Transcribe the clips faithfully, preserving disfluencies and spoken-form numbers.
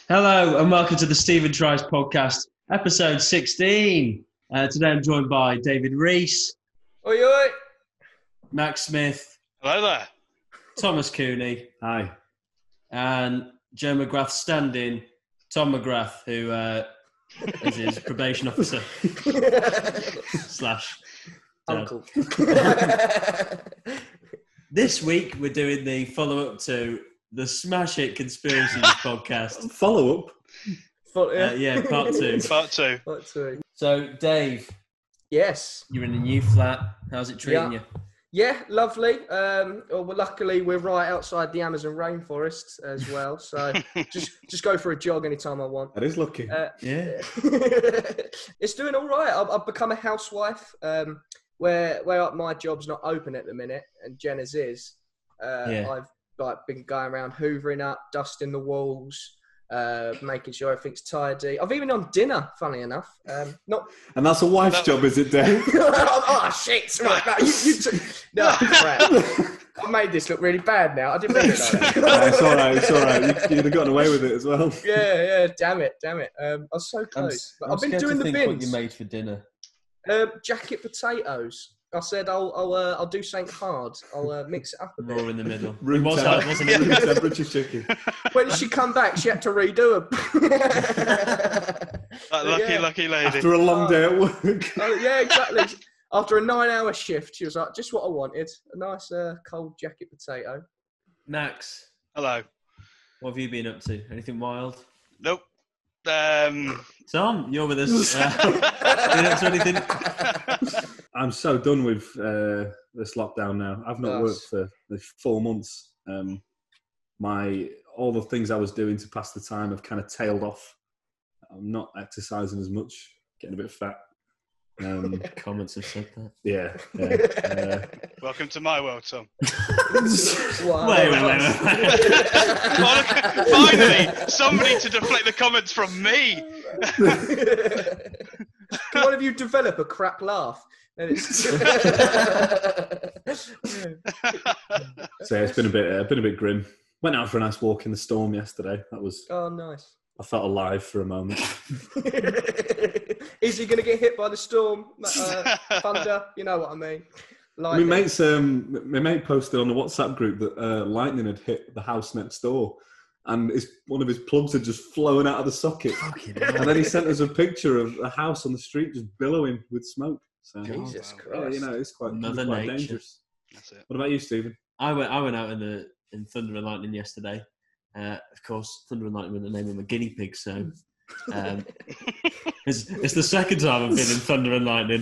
Hello and welcome to the Stephen Tries podcast, episode sixteen. Uh, today I'm joined by David Rees. Oi, oi. Max Smith. Hello there. Thomas Cooney. Hi. And Joe McGrath stand-in, Tom McGrath, who uh, is his probation officer. Slash. dad. Uncle. This week we're doing the follow-up to the Smash Hit Conspiracies podcast. Follow up. Fuck, Uh, yeah, part two. Part two. Part two. So, Dave, Yes. you're in a new flat. How's it treating Yeah. you? Yeah, lovely. Um, well, well, luckily, we're right outside the Amazon rainforest as well. So just just go for a jog anytime I want. That is lucky. Uh, Yeah. it's doing all right. I've, I've become a housewife um, where where my job's not open at the minute and Jenna's is. Uh, Yeah. I've like been going around hoovering up, dusting the walls, uh, making sure everything's tidy. I've even on dinner, funny enough. Um, not and that's a wife's that- job, is it, Dave? oh shit! Right, no, you, you t- no, crap. I made this look really bad now. I didn't mean it like that. No, it's all right. It's all right. You, you'd have gotten away with it as well. Yeah, yeah. Damn it, damn it. Um, I was so I'm, close. s- But I'm I've been scared doing to the think what bins. you made for dinner. Um, jacket potatoes. I said I'll I'll uh, I'll do something hard. I'll uh, mix it up a Raw bit. in the middle. Room, it was temp- hard, wasn't it? room temperature chicken. When she come back, she had to redo them. That lucky, yeah. lucky lady. After a long day at work. Oh, yeah, exactly. After a nine-hour shift, she was like, "Just what I wanted: a nice uh, cold jacket potato." Max, Hello. what have you been up to? Anything wild? Nope. Um, Tom, you're with us. Uh, been up to anything? I'm so done with uh, this lockdown now. I've not Yes. worked for the four months. Um, my all the things I was doing to pass the time have kind of tailed off. I'm not exercising as much, getting a bit fat. Um, Comments have said that. yeah. yeah uh, welcome to my world, Tom. Wow. Wait, wait, wait, wait. Oh, look, finally, somebody to deflect the comments from me. Can one of you develop a crap laugh? And it's so yeah, it's been a bit, uh, been a bit grim. Went out for a nice walk in the storm yesterday. That was. Oh, nice. I felt alive for a moment. Is he going to get hit by the storm? Uh, thunder? You know what I mean. My Lightning. mate's, um, my mate posted on the WhatsApp group that uh, lightning had hit the house next door, and his, one of his plugs had just flown out of the socket. And then he sent us a picture of a house on the street just billowing with smoke. So, Jesus wow. Christ. yeah, you know, it's quite, it's Mother quite nature. dangerous. That's it. What about you, Stephen? I went. I went out in the in Thunder and Lightning yesterday. Uh, of course, Thunder and Lightning were the name of my guinea pig. So um, it's, it's the second time I've been in Thunder and Lightning.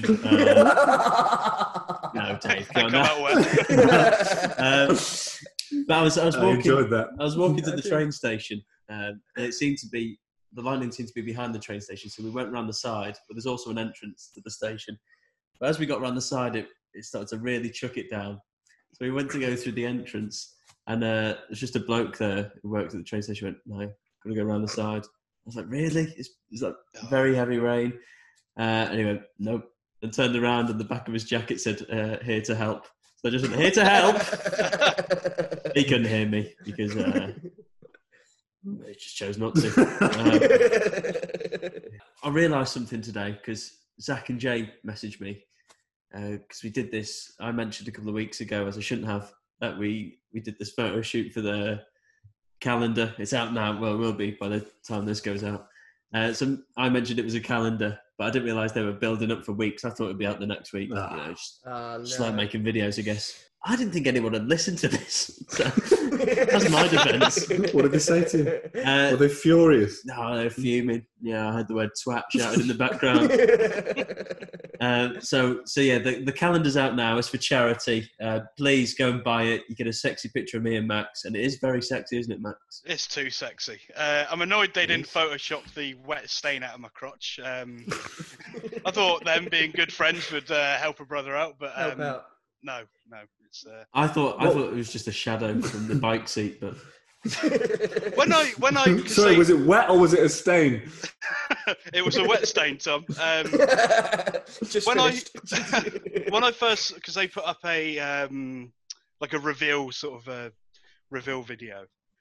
Uh, no, Dave, I go on come now. out wet. um, but I was. I was I walking. enjoyed that. I was walking to I the did. train station, um, and it seemed to be the lightning seemed to be behind the train station. So we went round the side, but there's also an entrance to the station. But as we got round the side, it, it started to really chuck it down. So we went to go through the entrance, and uh, there's just a bloke there who worked at the train station. Went, no, gotta go round the side. I was like, really? It's, it's like very heavy rain. Uh, and he went, nope. And turned around, and the back of his jacket said, uh, "Here to help." So I just went, "Here to help." He couldn't hear me because uh, he just chose not to. Um, I realised something today because Zach and Jay messaged me because we did this. I mentioned a couple of weeks ago, as I shouldn't have, that we we did this photo shoot for the calendar. It's out now. Well, it will be by the time this goes out. Uh, so I mentioned it was a calendar, but I didn't realise they were building up for weeks. I thought it'd be out the next week. Ah. You know, just, Oh, just no. like making videos, I guess. I didn't think anyone had listened to this. So that's my defence. What did they say to you? Uh, Were they furious? no, they're fuming. Yeah, I heard the word twat shouted in the background. Uh, so, so yeah, the, the calendar's out now. It's for charity. Uh, please go and buy it. You get a sexy picture of me and Max, and it is very sexy, isn't it, Max? It's too sexy. Uh, I'm annoyed they didn't Photoshop the wet stain out of my crotch. Um, I thought them being good friends would uh, help a brother out, but Help um, out. no, no. It's uh, I thought I What- thought it was just a shadow from the bike seat, but when I when I 'cause Sorry, they- was it wet or was it a stain? it was a wet stain, Tom. Um, Just when I finished. when I first because they put up a um, like a reveal sort of a reveal video,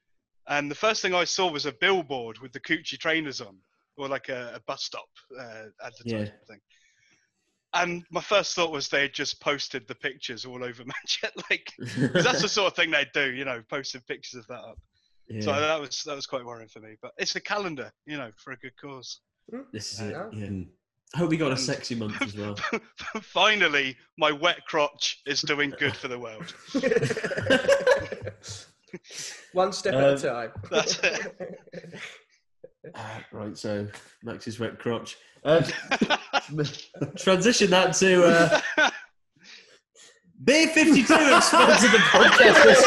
And the first thing I saw was a billboard with the Coochie trainers on, or like a, a bus stop uh, advertising Yeah. thing. And my first thought was they had just posted the pictures all over Manchester, like, because that's the sort of thing they do, you know, posting pictures of that up. Yeah. So that was that was quite worrying for me. But it's a calendar, you know, for a good cause. This is it. Yeah. Yeah. I hope we got a sexy month as well. Finally, my wet crotch is doing good for the world. One step Um, at a time. That's it. Uh, right, so Max's wet crotch. Um, transition that to uh, Beer fifty-two have sponsored the podcast this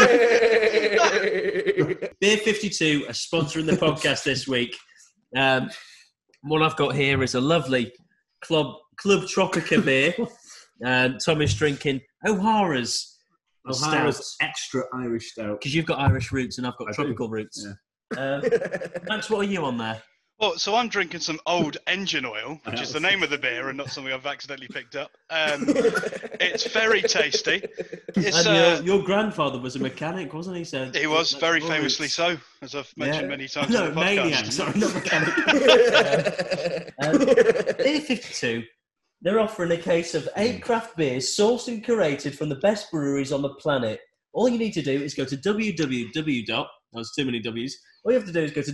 week. Beer fifty-two are sponsoring the podcast this week. Um, what I've got here is a lovely Club Club Tropica beer. And Tom is drinking O'Hara's. O'Hara's extra Irish stout. Because you've got Irish roots and I've got I tropical do. roots. Yeah. Um, Max, what are you on there? Well, so I'm drinking some old engine oil, which Yeah. is the name of the beer and not something I've accidentally picked up. Um, it's very tasty. It's, And uh, your, your grandfather was a mechanic, wasn't he? So he was that's very your famously roots. so, as I've mentioned Yeah. many times No, on the maniac, podcast. sorry, not mechanic. um, Beer fifty-two, they're offering a case of eight craft beers sourced and curated from the best breweries on the planet. All you need to do is go to www. That was too many W's. All you have to do is go to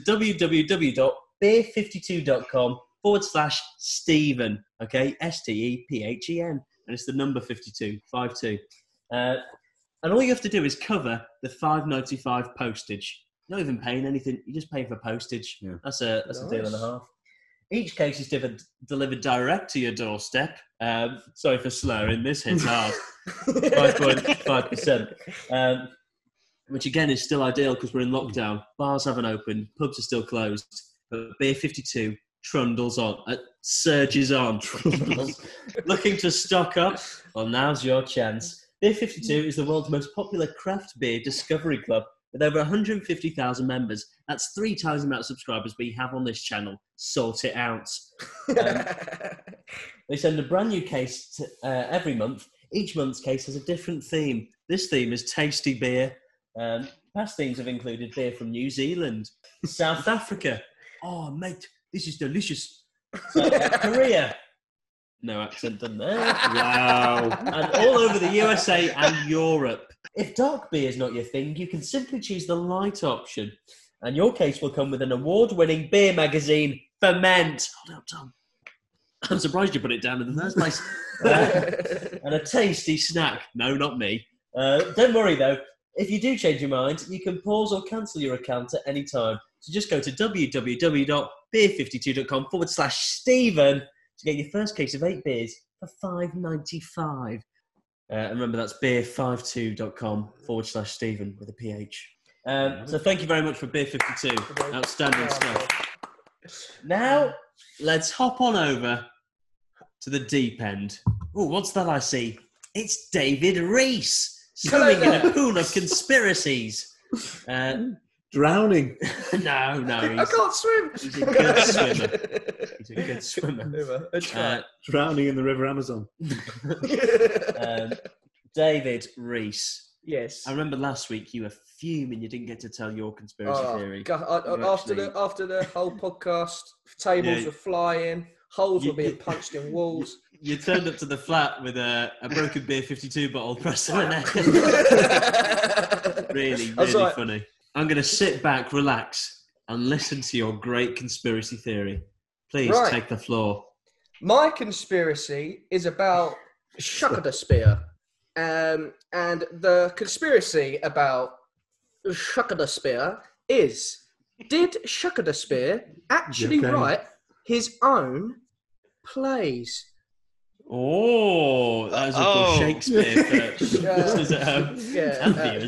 www.beer fifty-two dot com forward slash Stephen. Okay, S T E P H E N. And it's the number fifty-two, five two. Uh, and all you have to do is cover the five ninety-five postage. You're not even paying anything. You're just paying for postage. Yeah. That's a that's Nice. a deal and a half. Each case is div- delivered direct to your doorstep. Um, sorry for slurring. This hits hard. five point five percent. Um, which again is still ideal because we're in lockdown. Bars haven't opened. Pubs are still closed. But Beer fifty-two trundles on. Uh, surges on. Looking to stock up? Well, now's your chance. Beer fifty-two is the world's most popular craft beer discovery club with over one hundred fifty thousand members. That's three times the amount of subscribers we have on this channel. Sort it out. Um, they send a brand new case to, uh, every month. Each month's case has a different theme. This theme is tasty beer. Um, past themes have included beer from New Zealand, South Africa. Oh, mate, this is delicious. South Korea. No accent done there. Wow. And all over the U S A and Europe. If dark beer is not your thing, you can simply choose the light option. And your case will come with an award-winning beer magazine, Ferment. Hold up, Tom. I'm surprised you put it down in the first place. Uh, and a tasty snack. No, not me. Uh, don't worry, though. If you do change your mind, you can pause or cancel your account at any time. So just go to www.beer fifty-two dot com forward slash Stephen to get your first case of eight beers for five ninety-five. Uh, and remember, that's beer fifty-two dot com forward slash Stephen with a P H. Um, so thank you very much for Beer fifty-two. Outstanding stuff. Now, let's hop on over to the deep end. Oh, what's that I see? It's David Reese swimming in a pool of conspiracies. Uh, Drowning. no, no, I he's, can't swim. he's a good swimmer. He's a good swimmer. I try. Uh, Drowning in the River Amazon. um, David Reese. yes. I remember last week you were fuming you didn't get to tell your conspiracy Oh, theory. God, I, I, You after the actually- after the whole podcast, tables Yeah. were flying, holes You- were being you- punched in walls. You turned up to the flat with a, a broken Beer fifty-two bottle pressed on the neck. Really, I was really like- funny. I'm going to sit back, relax, and listen to your great conspiracy theory. Please Right. take the floor. My conspiracy is about Shakadaspear. Um, and the conspiracy about Shakadaspear is, did Shakadaspear actually Okay. write his own plays? Oh, that was a Oh. cool Shakespeare for Yeah. listeners at home Yeah, and uh,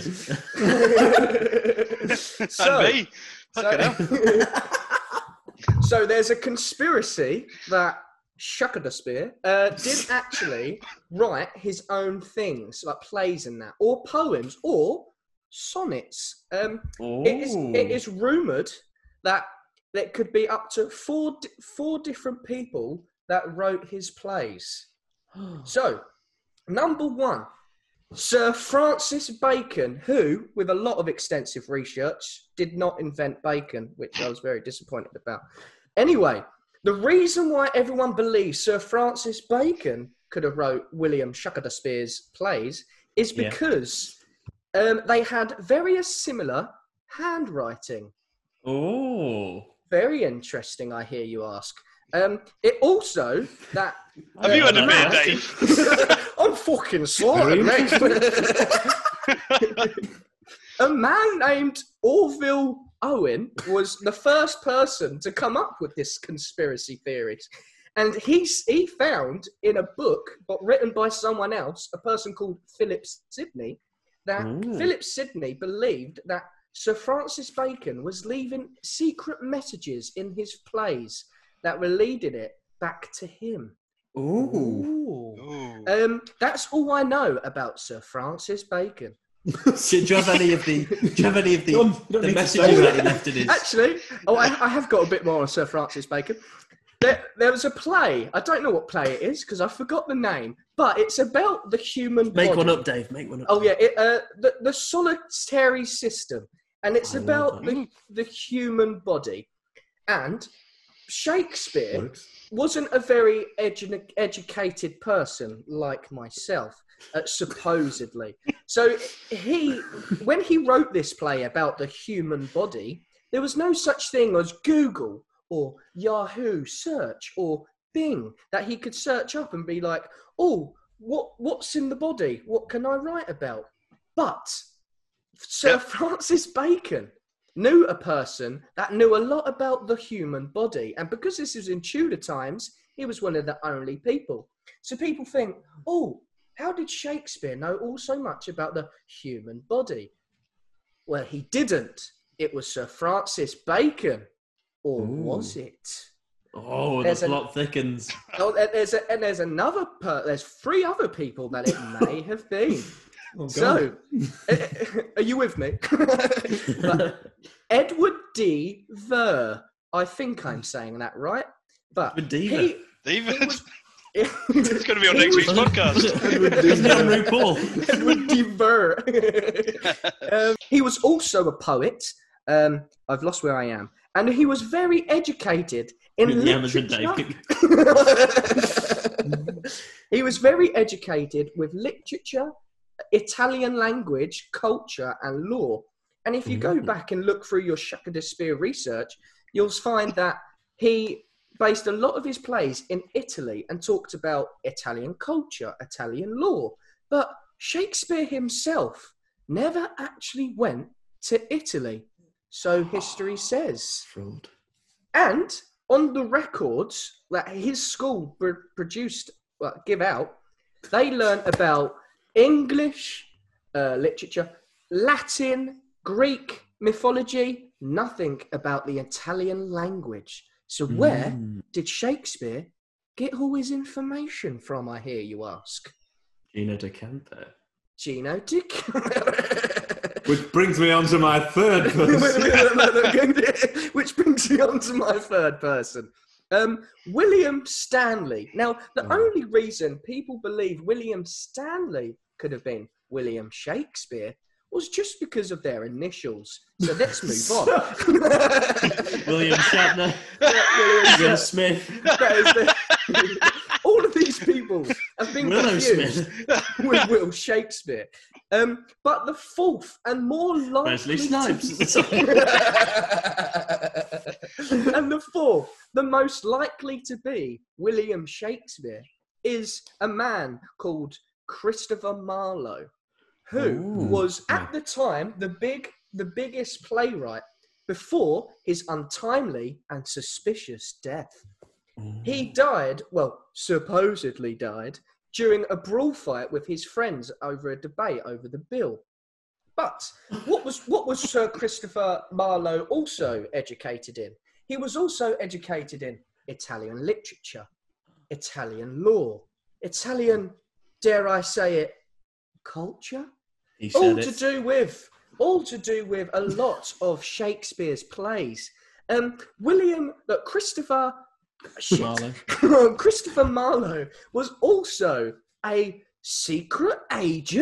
viewers. So- and me. Fucking hell. So there's a conspiracy that Shakadaspear uh, did actually write his own things, like plays and that, or poems, or sonnets. Um, it is it is rumoured that there could be up to four di- four different people that wrote his plays. So, number one, Sir Francis Bacon, who, with a lot of extensive research, did not invent bacon, which I was very disappointed about. Anyway, the reason why everyone believes Sir Francis Bacon could have wrote William Shakespeare's plays is because yeah. um, they had very similar handwriting. Oh. Very interesting, I hear you ask. Um, it also that have uh, you had a beer, Dave? I'm fucking slaughtered, mate. A man named Orville Owen was the first person to come up with this conspiracy theories, and he he found in a book, but written by someone else, a person called Philip Sidney, that Ooh. Philip Sidney believed that Sir Francis Bacon was leaving secret messages in his plays that were leading it back to him. Ooh. Ooh. Um, that's all I know about Sir Francis Bacon. do, do you have any of the? Do you have any of the, don't, don't the messages that he left in his? Actually, oh, I, I have got a bit more on Sir Francis Bacon. There, there was a play. I don't know what play it is because I forgot the name, but it's about the human Make body. one up, Dave. Make one up. Oh yeah, it, uh, the the solitary system, and it's I about the the human body, and Shakespeare what? wasn't a very edu- educated person like myself, uh, supposedly. So he, when he wrote this play about the human body, there was no such thing as Google or Yahoo search or Bing that he could search up and be like, oh, what what's in the body? What can I write about? But Sir yep. Francis Bacon knew a person that knew a lot about the human body. And because this was in Tudor times, he was one of the only people. So people think, oh, how did Shakespeare know all so much about the human body? Well, he didn't. It was Sir Francis Bacon. Or Ooh. was it? Oh, there's the plot a, thickens. Oh, there's a, and there's another, per, there's three other people that it may have been. Oh, so, are you with me? Edward D. Ver. I think I'm saying that right. But Edward D. he, David. he was, it's going to be on next week's podcast. Edward D. RuPaul. Edward D. Ver. um, he was also a poet. Um, I've lost where I am. And he was very educated in With literature. He was very educated with literature, Italian language, culture, and law. And if you go back and look through your Shakespeare research, you'll find that he based a lot of his plays in Italy and talked about Italian culture, Italian law. But Shakespeare himself never actually went to Italy. So history says. Fraud. And on the records that his school pr- produced, well, give out, they learned about English uh, literature, Latin, Greek mythology, nothing about the Italian language. So where mm. did Shakespeare get all his information from, I hear you ask? Gino D'Acampo. Gino D'Acampo. Which brings me on to my third person. Which brings me on to my third person. Um, William Stanley. Now, the oh. only reason people believe William Stanley could have been William Shakespeare was just because of their initials. So let's move on. William Shatner. William Will Smith. All of these people have been Willow confused Smith. with Will Shakespeare. Um, but the fourth and more likely... Wesley Snipes. To... and the fourth, the most likely to be William Shakespeare, is a man called Christopher Marlowe, who Ooh. was at the time the big, the biggest playwright before his untimely and suspicious death. Ooh. He died, well, supposedly died, during a brawl fight with his friends over a debate over the bill. But what was what was Sir Christopher Marlowe also educated in? He was also educated in Italian literature, Italian law, Italian, dare I say it, culture? He said all it. to do with all to do with a lot of Shakespeare's plays. Um, William, look, Christopher shit, Marlowe. Christopher Marlowe was also a secret agent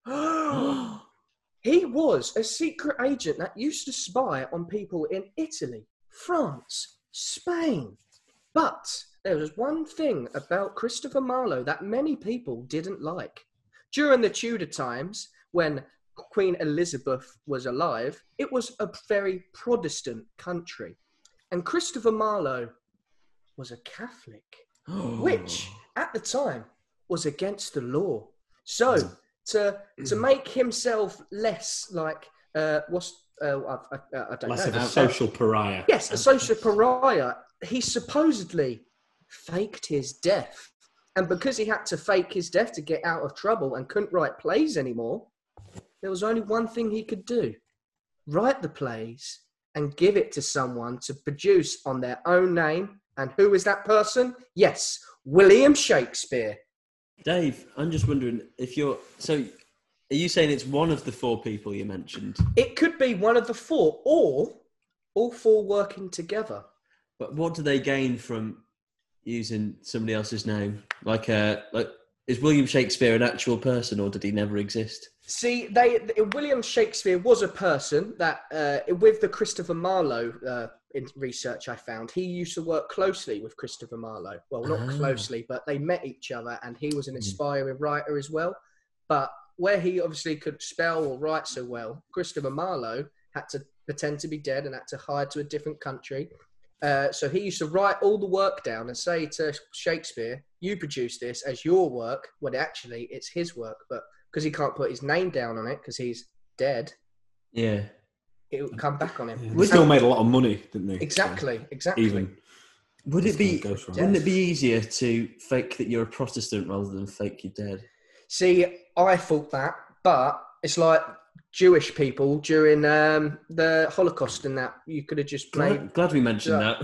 He was a secret agent that used to spy on people in Italy, France, Spain. But there was one thing about Christopher Marlowe that many people didn't like. During the Tudor times, when Queen Elizabeth was alive, it was a very Protestant country. And Christopher Marlowe was a Catholic, which at the time was against the law. So to to make himself less like, uh, what's, uh, I, I, I don't Less know. of a social pariah. Yes, a social pariah. He supposedly faked his death. And because he had to fake his death to get out of trouble and couldn't write plays anymore, there was only one thing he could do. Write the plays and give it to someone to produce on their own name. And who is that person? Yes, William Shakespeare. Dave, I'm just wondering if you're... So, are you saying it's one of the four people you mentioned? It could be one of the four, or all four working together. But what do they gain from using somebody else's name? Like, uh, like, is William Shakespeare an actual person, or did he never exist? See, they William Shakespeare was a person that, uh, with the Christopher Marlowe uh, in research I found, he used to work closely with Christopher Marlowe. Well, not Ah. closely, but they met each other, and he was an inspiring writer as well. But where he obviously could spell or write so well, Christopher Marlowe had to pretend to be dead and had to hide to a different country. Uh, so he used to write all the work down and say to Shakespeare, you produce this as your work, when actually it's his work. But because he can't put his name down on it because he's dead, Yeah. it would come back on him. Yeah, they still made a lot of money, didn't they? Exactly, So exactly. even Would it be? goes wrong. Wouldn't it be easier to fake that you're a Protestant rather than fake you're dead? See, I thought that, but it's like Jewish people during um, the Holocaust and that. You could have just made... Glad, glad we mentioned Yeah.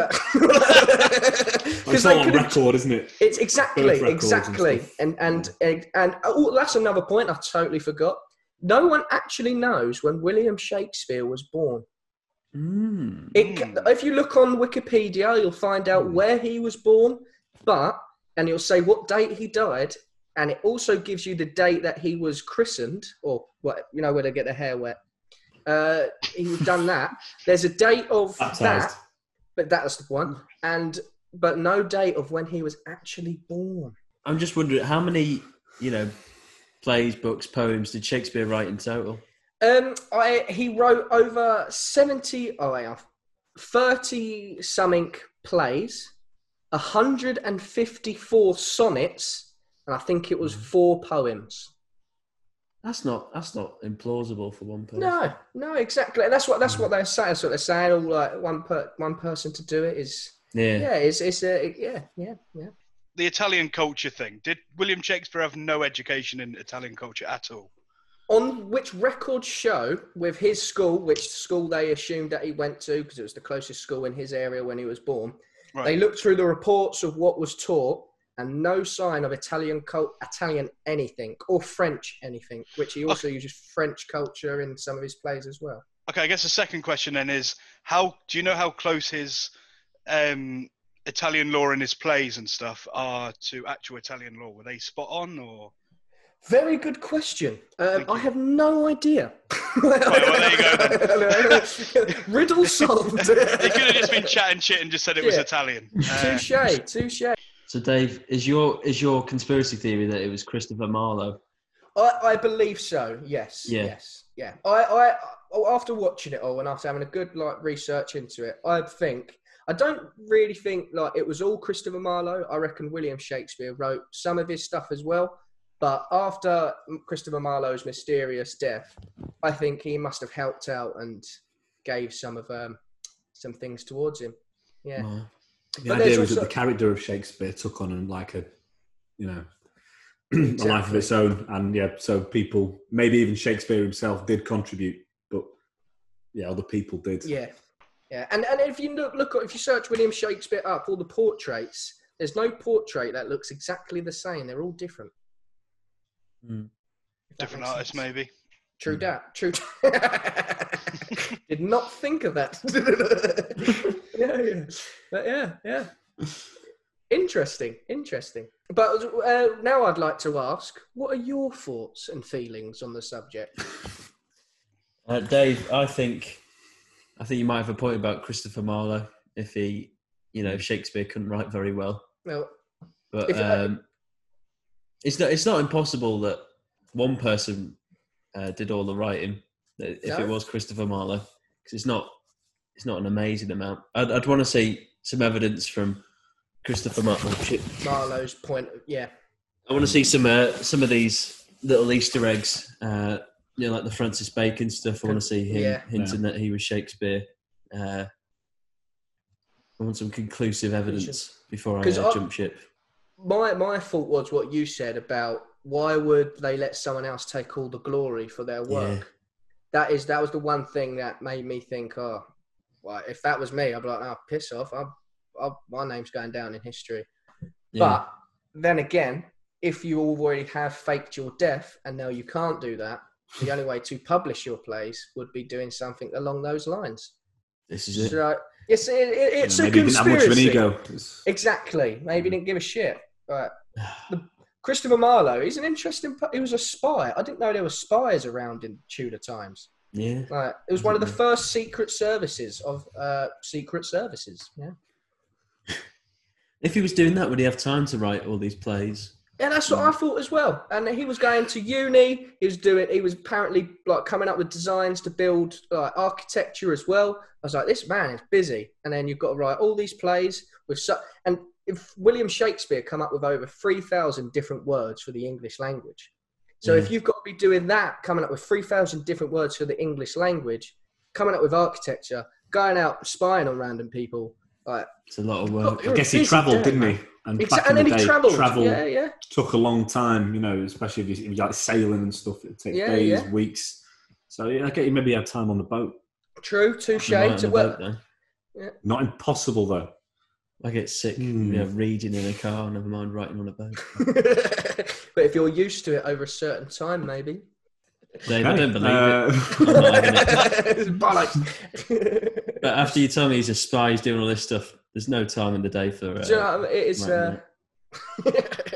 that. Yeah. It's all on record, isn't it? It's exactly, Birth records exactly. and And stuff. and, and, and oh, that's another point I totally forgot. No one actually knows when William Shakespeare was born. Mm. It, Hmm. If you look on Wikipedia, you'll find out where he was born, but, and it'll say what date he died, and it also gives you the date that he was christened, or what, you know, where they get their hair wet. Uh, he's done that. There's a date of Baptised. that, but that's the one, and but no date of when he was actually born. I'm just wondering how many, you know, plays, books, poems did Shakespeare write in total? Um, I he wrote over seventy, oh wait, thirty something plays, one hundred fifty-four sonnets, and I think it was four poems. That's not that's not implausible for one person. No, no, exactly. And that's what that's what they're saying. That's what they're saying. All like one per one person to do it is Yeah. yeah, it's it's a yeah, yeah, yeah. The Italian culture thing. Did William Shakespeare have no education in Italian culture at all? On which records show with his school, which school they assumed that he went to, because it was the closest school in his area when he was born. Right. They looked through the reports of what was taught, and no sign of Italian cult, Italian anything, or French anything, which he also uses French culture in some of his plays as well. Okay, I guess the second question then is, how do you know how close his um, Italian law and his plays and stuff are to actual Italian law? Were they spot on, or? Very good question. Um, Thank I you. have no idea. well, there you go. Riddle solved. He could have just been chatting shit and just said it was Yeah. Italian. Uh, Touche, touche. So Dave, is your is your conspiracy theory that it was Christopher Marlowe? I, I believe so. Yes. Yeah. Yes. Yeah. I, I, I, after watching it all and after having a good like research into it, I think I don't really think like it was all Christopher Marlowe. I reckon William Shakespeare wrote some of his stuff as well. But after Christopher Marlowe's mysterious death, I think he must have helped out and gave some of um, some things towards him. Yeah. Wow. The But idea there's was that also- the character of Shakespeare took on like a, you know, a life of Exactly. its own, and yeah, so people, maybe even Shakespeare himself, did contribute, but yeah, other people did. Yeah, yeah, and and if you look, look if you search William Shakespeare up, all the portraits, there's no portrait that looks exactly the same. They're all different. Mm. If that different makes artist, sense. maybe. True that. True. Did not think of that. yeah, yeah, but yeah, yeah. Interesting, interesting. But uh, now I'd like to ask, what are your thoughts and feelings on the subject? Uh, Dave, I think, I think you might have a point about Christopher Marlowe if he, you know, if Shakespeare couldn't write very well. Well, But if, uh, um, it's not it's not impossible that one person uh, did all the writing. If No? it was Christopher Marlowe, because it's not it's not an amazing amount. I'd, I'd want to see some evidence from Christopher Marlowe. Oh, shit. Marlowe's point, yeah. I want to see some uh, some of these little Easter eggs. Uh, you know, like the Francis Bacon stuff. I want to see him Yeah. hinting that he was Shakespeare. Uh, I want some conclusive evidence before I 'Cause uh, I- jump ship. My my thought was what you said about why would they let someone else take all the glory for their work? Yeah. That is that was the one thing that made me think, oh, well, if that was me, I'd be like, oh, piss off. I'm, I'm, my name's going down in history. Yeah. But then again, if you already have faked your death and now you can't do that, the only way to publish your plays would be doing something along those lines. This is it. So it's it, it, it's Yeah, a maybe he didn't have much of an conspiracy. ego. It's- Exactly. Maybe he didn't give a shit. Right. The, Christopher Marlowe, he's an interesting. He was a spy. I didn't know there were spies around in Tudor times. Yeah. Like, it was one of the first secret services of uh, secret services. Yeah. If he was doing that, would he have time to write all these plays? Yeah, that's what I thought as well. And he was going to uni. He was doing. He was apparently like coming up with designs to build like architecture as well. I was like, this man is busy. And then you've got to write all these plays with so. And if William Shakespeare come up with over three thousand different words for the English language, so Yeah. if you've got to be doing that, coming up with three thousand different words for the English language, coming up with architecture, going out spying on random people, like It's a lot of work. You're I a guess he busy travelled, day, didn't man. he? And Exa- back and in then the he day, travelled. travel Yeah, yeah. took a long time, you know, especially if you, if you like sailing and stuff. It takes Yeah, days, yeah. weeks. So yeah, I get you maybe had time on the boat. True, touche. You might on To the well, boat, though. Not impossible though. I get sick, Hmm. you know, reading in a car, never mind writing on a boat. but if you're used to it over a certain time, maybe. Dave, I Okay, don't believe uh, it. I'm not having it. Bollocks. But after you tell me he's a spy, he's doing all this stuff, there's no time in the day for... Uh, Do you know what I mean? It is. right, Uh...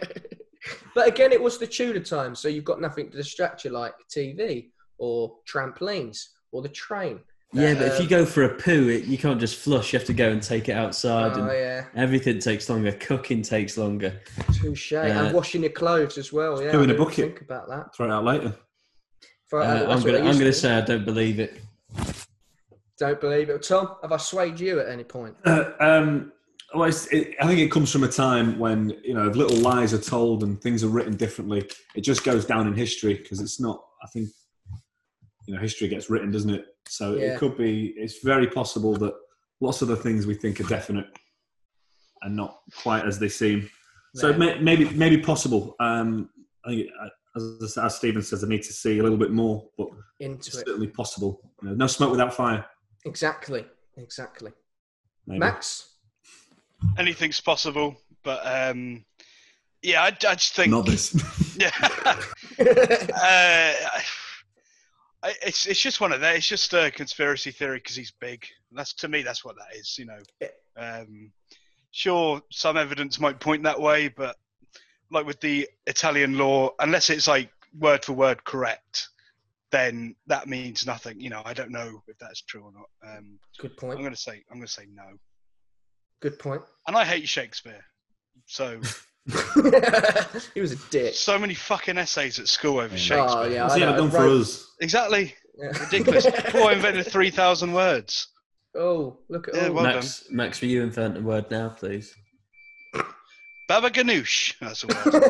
but again, it was the Tudor time, so you've got nothing to distract you like T V or trampolines or the train. yeah, but if Um, you go for a poo, it, you can't just flush. You have to go and take it outside. Oh and yeah, everything takes longer. Cooking takes longer. touche. Uh, and washing your clothes as well. Yeah, Poo I in a didn't bucket. Think about that. Throw it out later. For- Uh, that's I'm what gonna, they I'm used gonna to do. say I don't believe it. Don't believe it, Tom. Have I swayed you at any point? Uh, um, well, it's, it, I think it comes from a time when, you know, if little lies are told and things are written differently, it just goes down in history because it's not, I think, you know, history gets written, doesn't it? So Yeah. it could be, it's very possible that lots of the things we think are definite are not quite as they seem. So Yeah. may, maybe maybe possible. Um, I think, uh, as, as Stephen says, I need to see a little bit more, but it's Into it. certainly possible. You know, no smoke without fire. Exactly. Exactly. Maybe. Max? Anything's possible, but um, yeah, I, I just think Not this. yeah. uh, I, it's it's just one of that. It's just a conspiracy theory because he's big. That's to me, that's what that is. You know, um, sure, some evidence might point that way, but like with the Italian law, unless it's like word for word correct, then that means nothing. You know, I don't know if that's true or not. Um, Good I'm point. gonna say I'm gonna say no. Good point. And I hate Shakespeare, so he was a dick. so many fucking essays at school over Yeah. Shakespeare. Oh, yeah. What's I he know, ever done I for wrote- us? Exactly. Yeah. Ridiculous. Poor invented three thousand words. Oh, look at Yeah, all. well Max, Max, will you invent a word now, please? Baba Ganoush. That's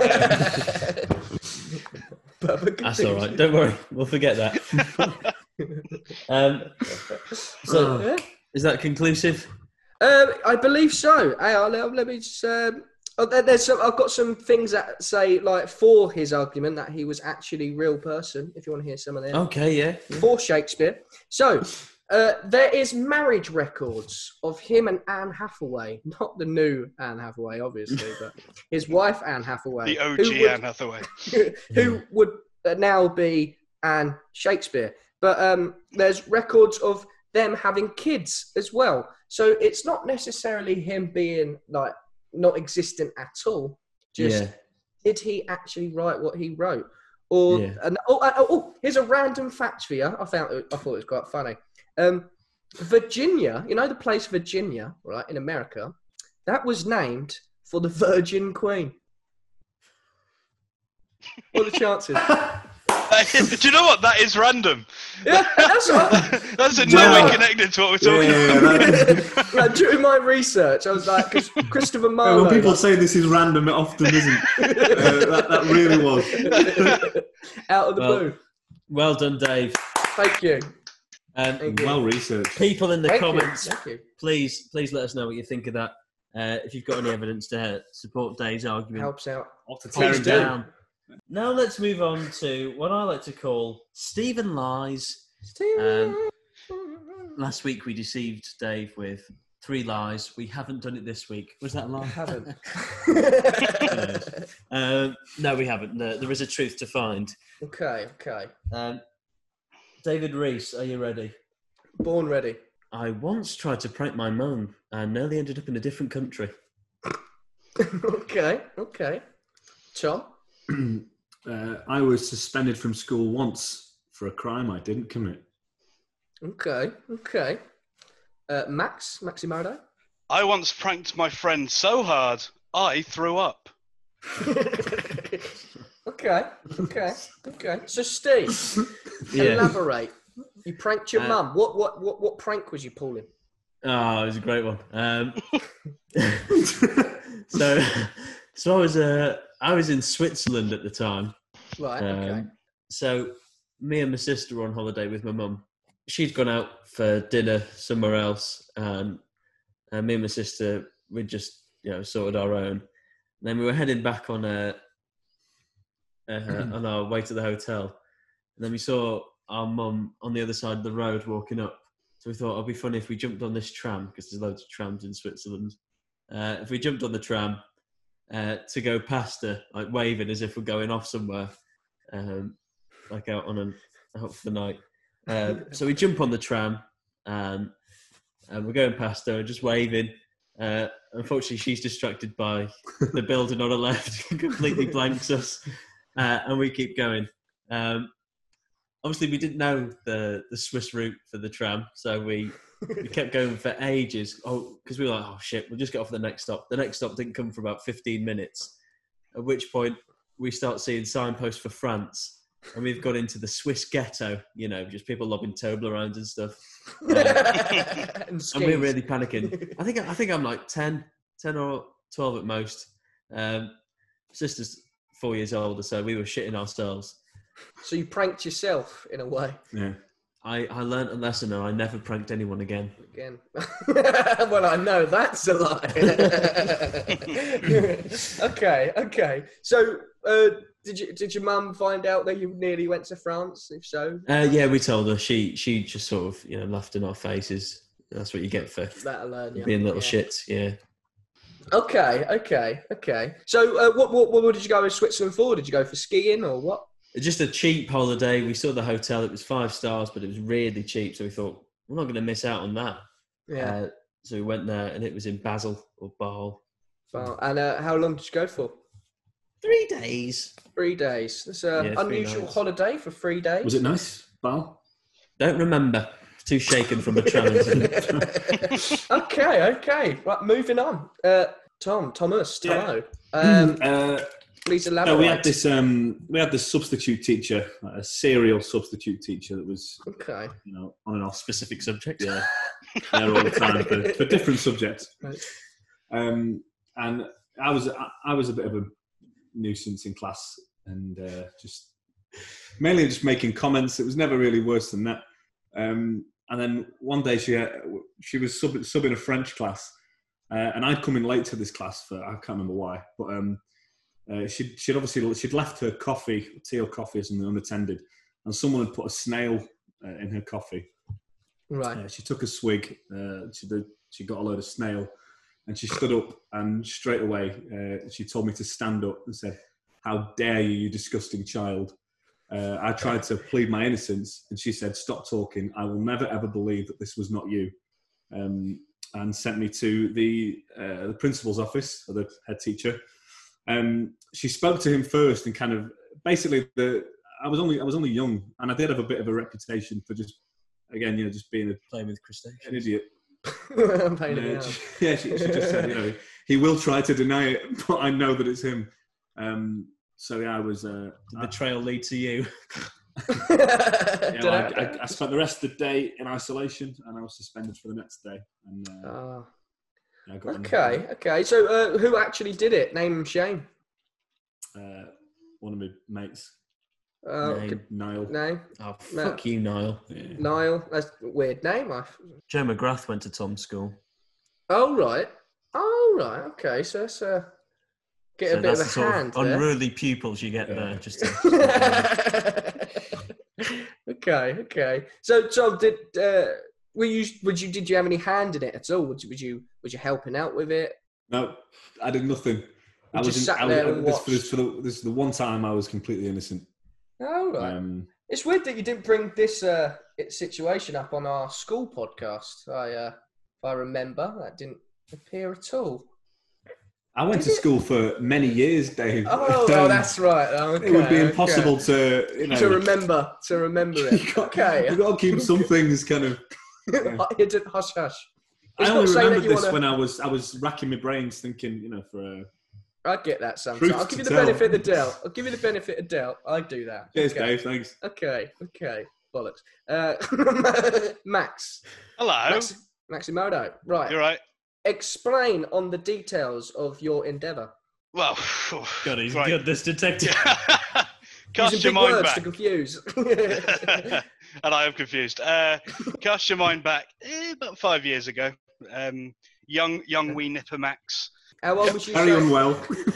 a word. Baba That's all Ganoush. right. Don't worry. We'll forget that. um, so, Yeah. is that conclusive? Um, I believe so. Hey, I'll, let let me just. Um, oh, there- there's some. I've got some things that say like for his argument that he was actually a real person. If you want to hear some of them. Okay, yeah. For Shakespeare. So uh, there is marriage records of him and Anne Hathaway, not the new Anne Hathaway, obviously, but his wife Anne Hathaway, The O who G would- Anne Hathaway. who would uh, now be Anne Shakespeare. But um, there's records of them having kids as well. So it's not necessarily him being like not existent at all. Just, Yeah. did he actually write what he wrote? Or, Yeah. and, oh, oh, oh, here's a random fact for you. I found it, I thought it was quite funny. Um, Virginia, you know the place Virginia, right, in America, that was named for the Virgin Queen. What are the chances? Do you know what? That is random. Yeah, that's right. That's in no way connected to what we're talking Yeah, about. yeah, that- Like, during my research, I was like, because Christopher Yeah, Marlowe. when people say this is random, it often isn't. uh, that, that really was. Out of the Well, blue. Well done, Dave. Thank you. Um, Thank you. Well researched. people in the Thank comments, you. Thank you. please, please let us know what you think of that. Uh, if you've got any evidence to support Dave's argument, Helps out. Off to tear Please him do. down. Now let's move on to what I like to call Stephen Lies. Um, Last week we deceived Dave with three lies. We haven't done it this week. Was that a I lie? haven't. Um, no, we haven't. No, there is a truth to find. Okay, okay. Um, David Rees, are you ready? Born ready. I once tried to prank my mum and nearly ended up in a different country. Okay, okay. Tom? uh, I was suspended from school once for a crime I didn't commit. Okay, okay. Uh, Max? Maximardo? I once pranked my friend so hard, I threw up. Okay, okay, okay. So, Steve, Yeah. elaborate. You pranked your Uh, mum. What, what, what, what prank was you pulling? Oh, it was a great one. Um, so, so I was uh, I was in Switzerland at the time. Right, okay. Um, so me and my sister were on holiday with my mum. She'd gone out for dinner somewhere else, and, and me and my sister we just you know sorted our own. And then we were heading back on a uh, on our way to the hotel, and then we saw our mum on the other side of the road walking up. So we thought it'd be funny if we jumped on this tram, because there's loads of trams in Switzerland. Uh, if we jumped on the tram uh, to go past her, like waving as if we're going off somewhere, um, like out on an out for the night. Uh, so we jump on the tram and, and we're going past her and just waving. Uh, unfortunately, she's distracted by the building on her left, completely blanks us, uh, and we keep going. Um, Obviously, we didn't know the, the Swiss route for the tram, so we, we kept going for ages. Oh, because we were like, oh shit, we'll just get off at the next stop. The next stop didn't come for about fifteen minutes, at which point we start seeing signposts for France, and we've got into the Swiss ghetto, you know, just people lobbing Toblerones and stuff. Uh, and, and we're schemes. really panicking. I think I think I'm like ten, ten or twelve at most. Um, sister's four years older, so we were shitting ourselves. So you pranked yourself in a way. Yeah. I, I learnt a lesson and I never pranked anyone again. Again. Well, I know that's a lie. okay, okay. So, uh, did you did your mum find out that you nearly went to France? If so, Uh, yeah, we told her. She she just sort of you know laughed in our faces. That's what you get for that alone, yeah. being little yeah. shits. Yeah. Okay, okay, okay. So, uh, what, what what did you go to Switzerland for? Did you go for skiing or what? Just a cheap holiday. We saw the hotel. It was five stars, but it was really cheap. So we thought we're not going to miss out on that. Yeah. Uh, so we went there, and it was in Basel or Basel. Well, and uh, how long did you go for? Three days. Three days. That's an Yeah, three unusual nights. holiday for three days. Was it nice, Bal? Don't remember. Too shaken from the tram incident. Okay, okay. Right, moving on. Uh, Tom, Thomas, Yeah. Tomo. Um, Uh, please so elaborate. we had this um, we had this substitute teacher, a serial substitute teacher that was Okay. you know on and off. Specific subject. Yeah, there all the time for, for different subjects. Right. Um, and I was I, I was a bit of a nuisance in class, and uh, just mainly just making comments. It was never really worse than that. Um, and then one day she uh, she was sub, subbing a French class, uh, and I'd come in late to this class for I can't remember why, but um, uh, she'd she'd obviously she'd left her coffee, tea or coffee or something unattended, and someone had put a snail uh, in her coffee. Right. Uh, she took a swig. Uh, she did, she got a load of snail, and she stood up. And straight away, uh, she told me to stand up and said, "How dare you, you disgusting child!" Uh, I tried to plead my innocence, and she said, "Stop talking. I will never ever believe that this was not you." Um, and sent me to the uh, the principal's office, or the head teacher. Um, she spoke to him first, and kind of basically the I was only I was only young, and I did have a bit of a reputation for just again, you know, just being a, Playing with crustaceans. an idiot. I'm paying Uh, it out. she- yeah, she, she just said, you know, he will try to deny it, but I know that it's him. Um, so yeah, I was. Uh, Did the trail lead to you? yeah, well, I, I, I spent the rest of the day in isolation, and I was suspended for the next day. And uh, Ah, yeah, I got in- okay, okay. So, uh, who actually did it? Name and shame. uh, one of my mates, Uh, Name. could- Niall. name. Oh, fuck you, Niall. Yeah. Niall. That's a weird name. I... Joe McGrath went to Tom's school. Oh right. Oh right. Okay. So that's uh, get So a bit that's of the a sort hand of there. unruly pupils you get Yeah. there. Just to, okay. Okay. So, Tom, did uh, were you? Would you? Did you have any hand in it at all? Would you? Would you? Was you helping out with it? No, I did nothing. I You was just in, sat I was, there uh, and this, for this, watched. for the, this is the one time I was completely innocent. Oh right. Um, It's weird that you didn't bring this uh, situation up on our school podcast. I, uh, if I remember, that didn't appear at all. I went Did to it? school for many years, Dave. Oh, oh Um, that's right. Okay, it would be okay. impossible to, you know, to remember. To remember it. you got, Okay. you got to keep some things kind of. You did hush hush. I It's only not saying remembered that you this wanna- when I was I was racking my brains, thinking, you know, for a I get that sometimes. Truth I'll give to you the tell. benefit of the doubt. I'll give you the benefit of doubt. I do that. cheers, okay. Dave. Thanks. Okay. Okay. Bollocks. Uh, Max. Hello. Max. Maximodo. Right. You're right. Explain on the details of your endeavour. Well, God, he's right. good, this detective. Cast Using your big mind words back. to confuse. And I am confused. Uh, cast your mind back eh, about five years ago. Um, young, young wee nipper Max, How old was you? Very sir? unwell.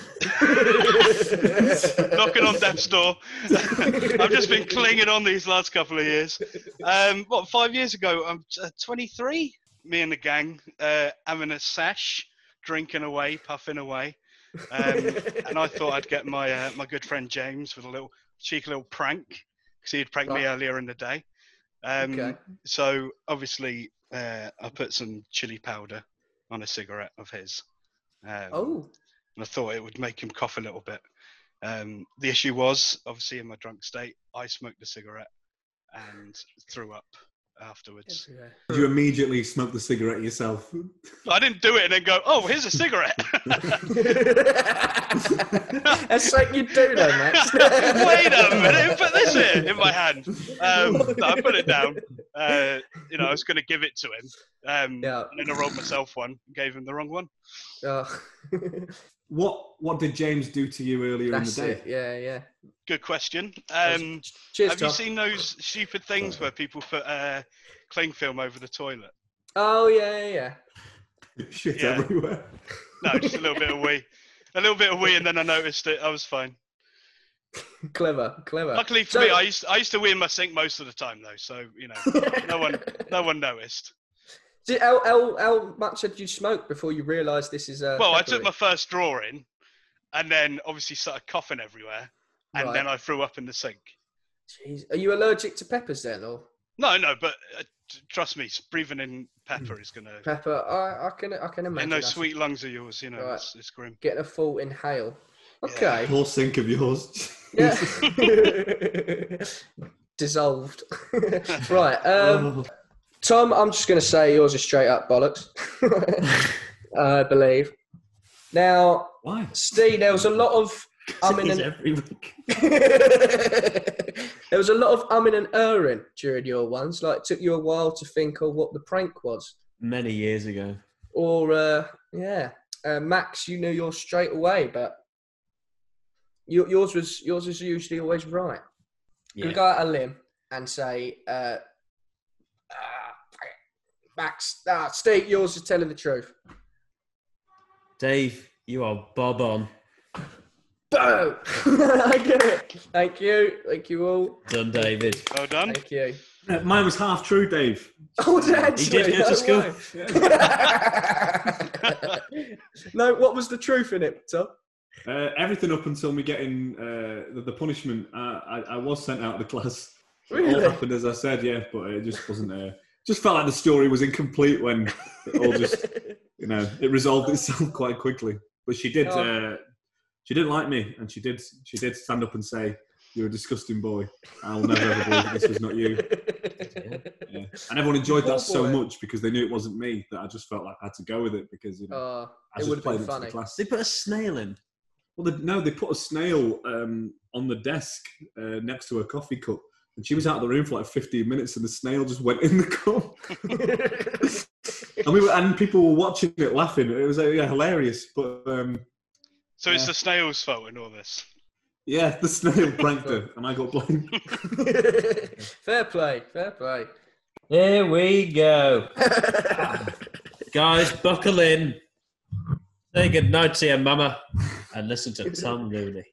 knocking on death's door. I've just been clinging on these last couple of years. Um, what, five years ago? I'm uh, twenty-three. Me and the gang uh, having a sash, drinking away, puffing away. Um, and I thought I'd get my uh, my good friend James with a little cheeky little prank because he had pranked me Right. earlier in the day. Um, Okay. So obviously uh, I put some chili powder on a cigarette of his. Um, Oh. and I thought it would make him cough a little bit. Um, the issue was, obviously, in my drunk state, I smoked a cigarette and threw up afterwards. Did you immediately smoke the cigarette yourself? I didn't do it and then go, oh, here's a cigarette. That's something you do, though, Max. Wait a minute, put this here in my hand. Um, no, I put it down. Uh, you know, I was going to give it to him. Um, Yeah. And then I rolled myself one, gave him the wrong one. Oh. What What did James do to you earlier That's in the it. day? Yeah, yeah. Good question. Um, Cheers, have Tom. you seen those stupid things where people put uh, cling film over the toilet? Oh, yeah, yeah, Shit Yeah. everywhere. No, just a little bit of wee. A little bit of wee, and then I noticed it. I was fine. yeah. Clever, clever. Luckily for So- me, I used I used to wee in my sink most of the time, though. So you know, no one no one noticed. Did- how, how, how much had you smoked before you realised this is a? Well, I took my first draw in, and then obviously started coughing everywhere, and Right. then I threw up in the sink. Jeez. Are you allergic to peppers then, or No, no, but uh, t- trust me, breathing in pepper is gonna. pepper? I, I can, I can In imagine. those that's sweet lungs of yours, you know, Right. it's, it's grim. Getting a full inhale. Okay. Whole sink of yours. Yeah. Dissolved. Right. Um, Oh. Tom, I'm just going to say yours is straight up bollocks. I believe. Now, Why? Steve, there was a lot of umming He's and every week. there was a lot of umming and erring during your ones. Like, it took you a while to think of what the prank was, Many years ago. or uh, yeah, uh, Max, you knew yours straight away, but you, yours was yours was usually always right. Yeah. You go out a limb and say, uh, uh, Max, ah, Steve, yours is telling the truth. Dave, you are bob on. Boom! I get it. Thank you. Thank you all. Done, David. Well done. Thank you. Uh, Mine was half true, Dave. Oh, was it actually? He did go to No way. No, what was the truth in it, Tom? Uh, everything up until me getting uh, the, the punishment, uh, I, I was sent out of the class. It Really? all happened as I said, yeah, but it just wasn't. Uh, just felt like the story was incomplete when it all just, you know, it resolved itself quite quickly. But she did, Oh. uh, she didn't like me, and she did, she did stand up and say, "You're a disgusting boy. I'll never ever believe that this was not you." Yeah. And everyone enjoyed Poor that so boy. much because they knew it wasn't me that I just felt like I had to go with it because you know Oh, I it just would have played been it to the funny. class. They put a snail in. Well, they, no, they put a snail um, on the desk uh, next to her coffee cup, and she was out of the room for like fifteen minutes, and the snail just went in the cup. and we were, and people were watching it, laughing. It was uh, yeah, hilarious. But um, So it's Yeah. the snail's fault in all this. yeah, the snail pranked her, and I got blamed. Fair play, fair play. Here we go. Guys, buckle in. Say good night to your mama and listen to Tom Rooney.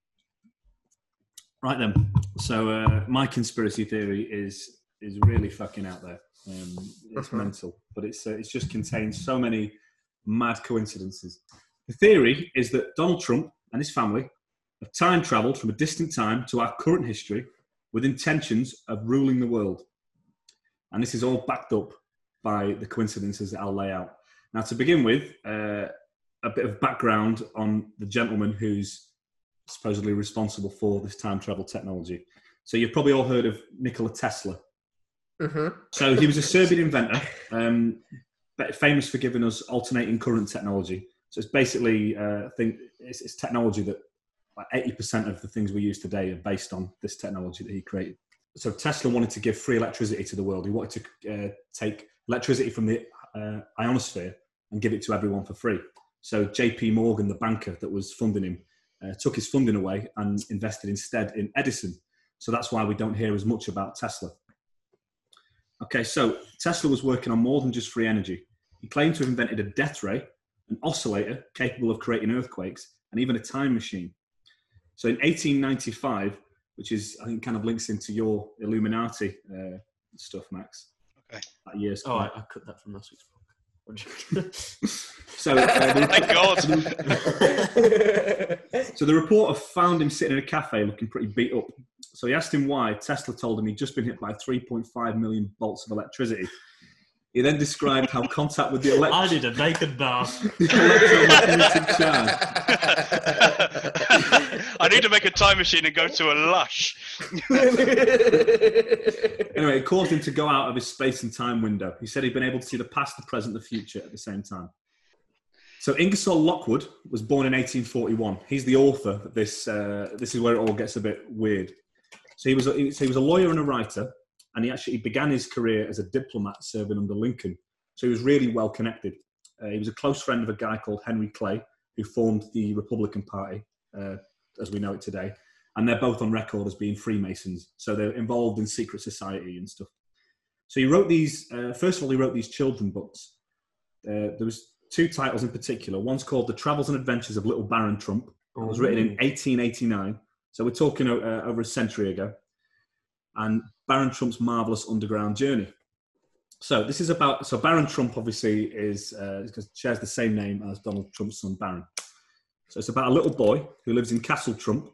Right then. So uh, my conspiracy theory is is really fucking out there. Um, it's Uh-huh. mental, but it's uh, it's just contains so many mad coincidences. The theory is that Donald Trump and his family have time travelled from a distant time to our current history with intentions of ruling the world, and this is all backed up by the coincidences that I'll lay out. Now, to begin with, uh, a bit of background on the gentleman who's supposedly responsible for this time travel technology. So you've probably all heard of Nikola Tesla. Mm-hmm. So he was a Serbian inventor, um, but famous for giving us alternating current technology. So it's basically, uh, I think it's, it's technology that like eighty percent of the things we use today are based on this technology that he created. So Tesla wanted to give free electricity to the world. He wanted to uh, take electricity from the uh, ionosphere and give it to everyone for free. So J P Morgan, the banker that was funding him, uh, took his funding away and invested instead in Edison. So that's why we don't hear as much about Tesla. Okay, so Tesla was working on more than just free energy. He claimed to have invented a death ray, an oscillator capable of creating earthquakes, and even a time machine. So in eighteen ninety-five, which is, I think, kind of links into your Illuminati uh, stuff, Max. Okay. That year's Oh, I, I cut that from last week's book. So, uh, the, Thank God. so the reporter found him sitting in a cafe looking pretty beat up. So he asked him why. Tesla told him he'd just been hit by three point five million bolts of electricity. He then described how contact with the, elect- I need a naked bath. the electromagnetic charge. I need to make a time machine and go to a lush. Anyway, it caused him to go out of his space and time window. He said he'd been able to see the past, the present, the future at the same time. So Ingersoll Lockwood was born in eighteen forty-one. He's the author of this. Uh, this is where it all gets a bit weird. So he was a, so he was a lawyer and a writer, and he actually began his career as a diplomat serving under Lincoln. So he was really well connected. Uh, he was a close friend of a guy called Henry Clay, who formed the Republican Party, uh, as we know it today. And they're both on record as being Freemasons. So they're involved in secret society and stuff. So he wrote these, uh, first of all, he wrote these children books. Uh, there was two titles in particular. One's called The Travels and Adventures of Little Baron Trump. It was written in eighteen eighty-nine. So we're talking uh, over a century ago. And Baron Trump's Marvelous Underground Journey. So this is about, so Baron Trump obviously is, uh, shares the same name as Donald Trump's son, Baron. So it's about a little boy who lives in Castle Trump.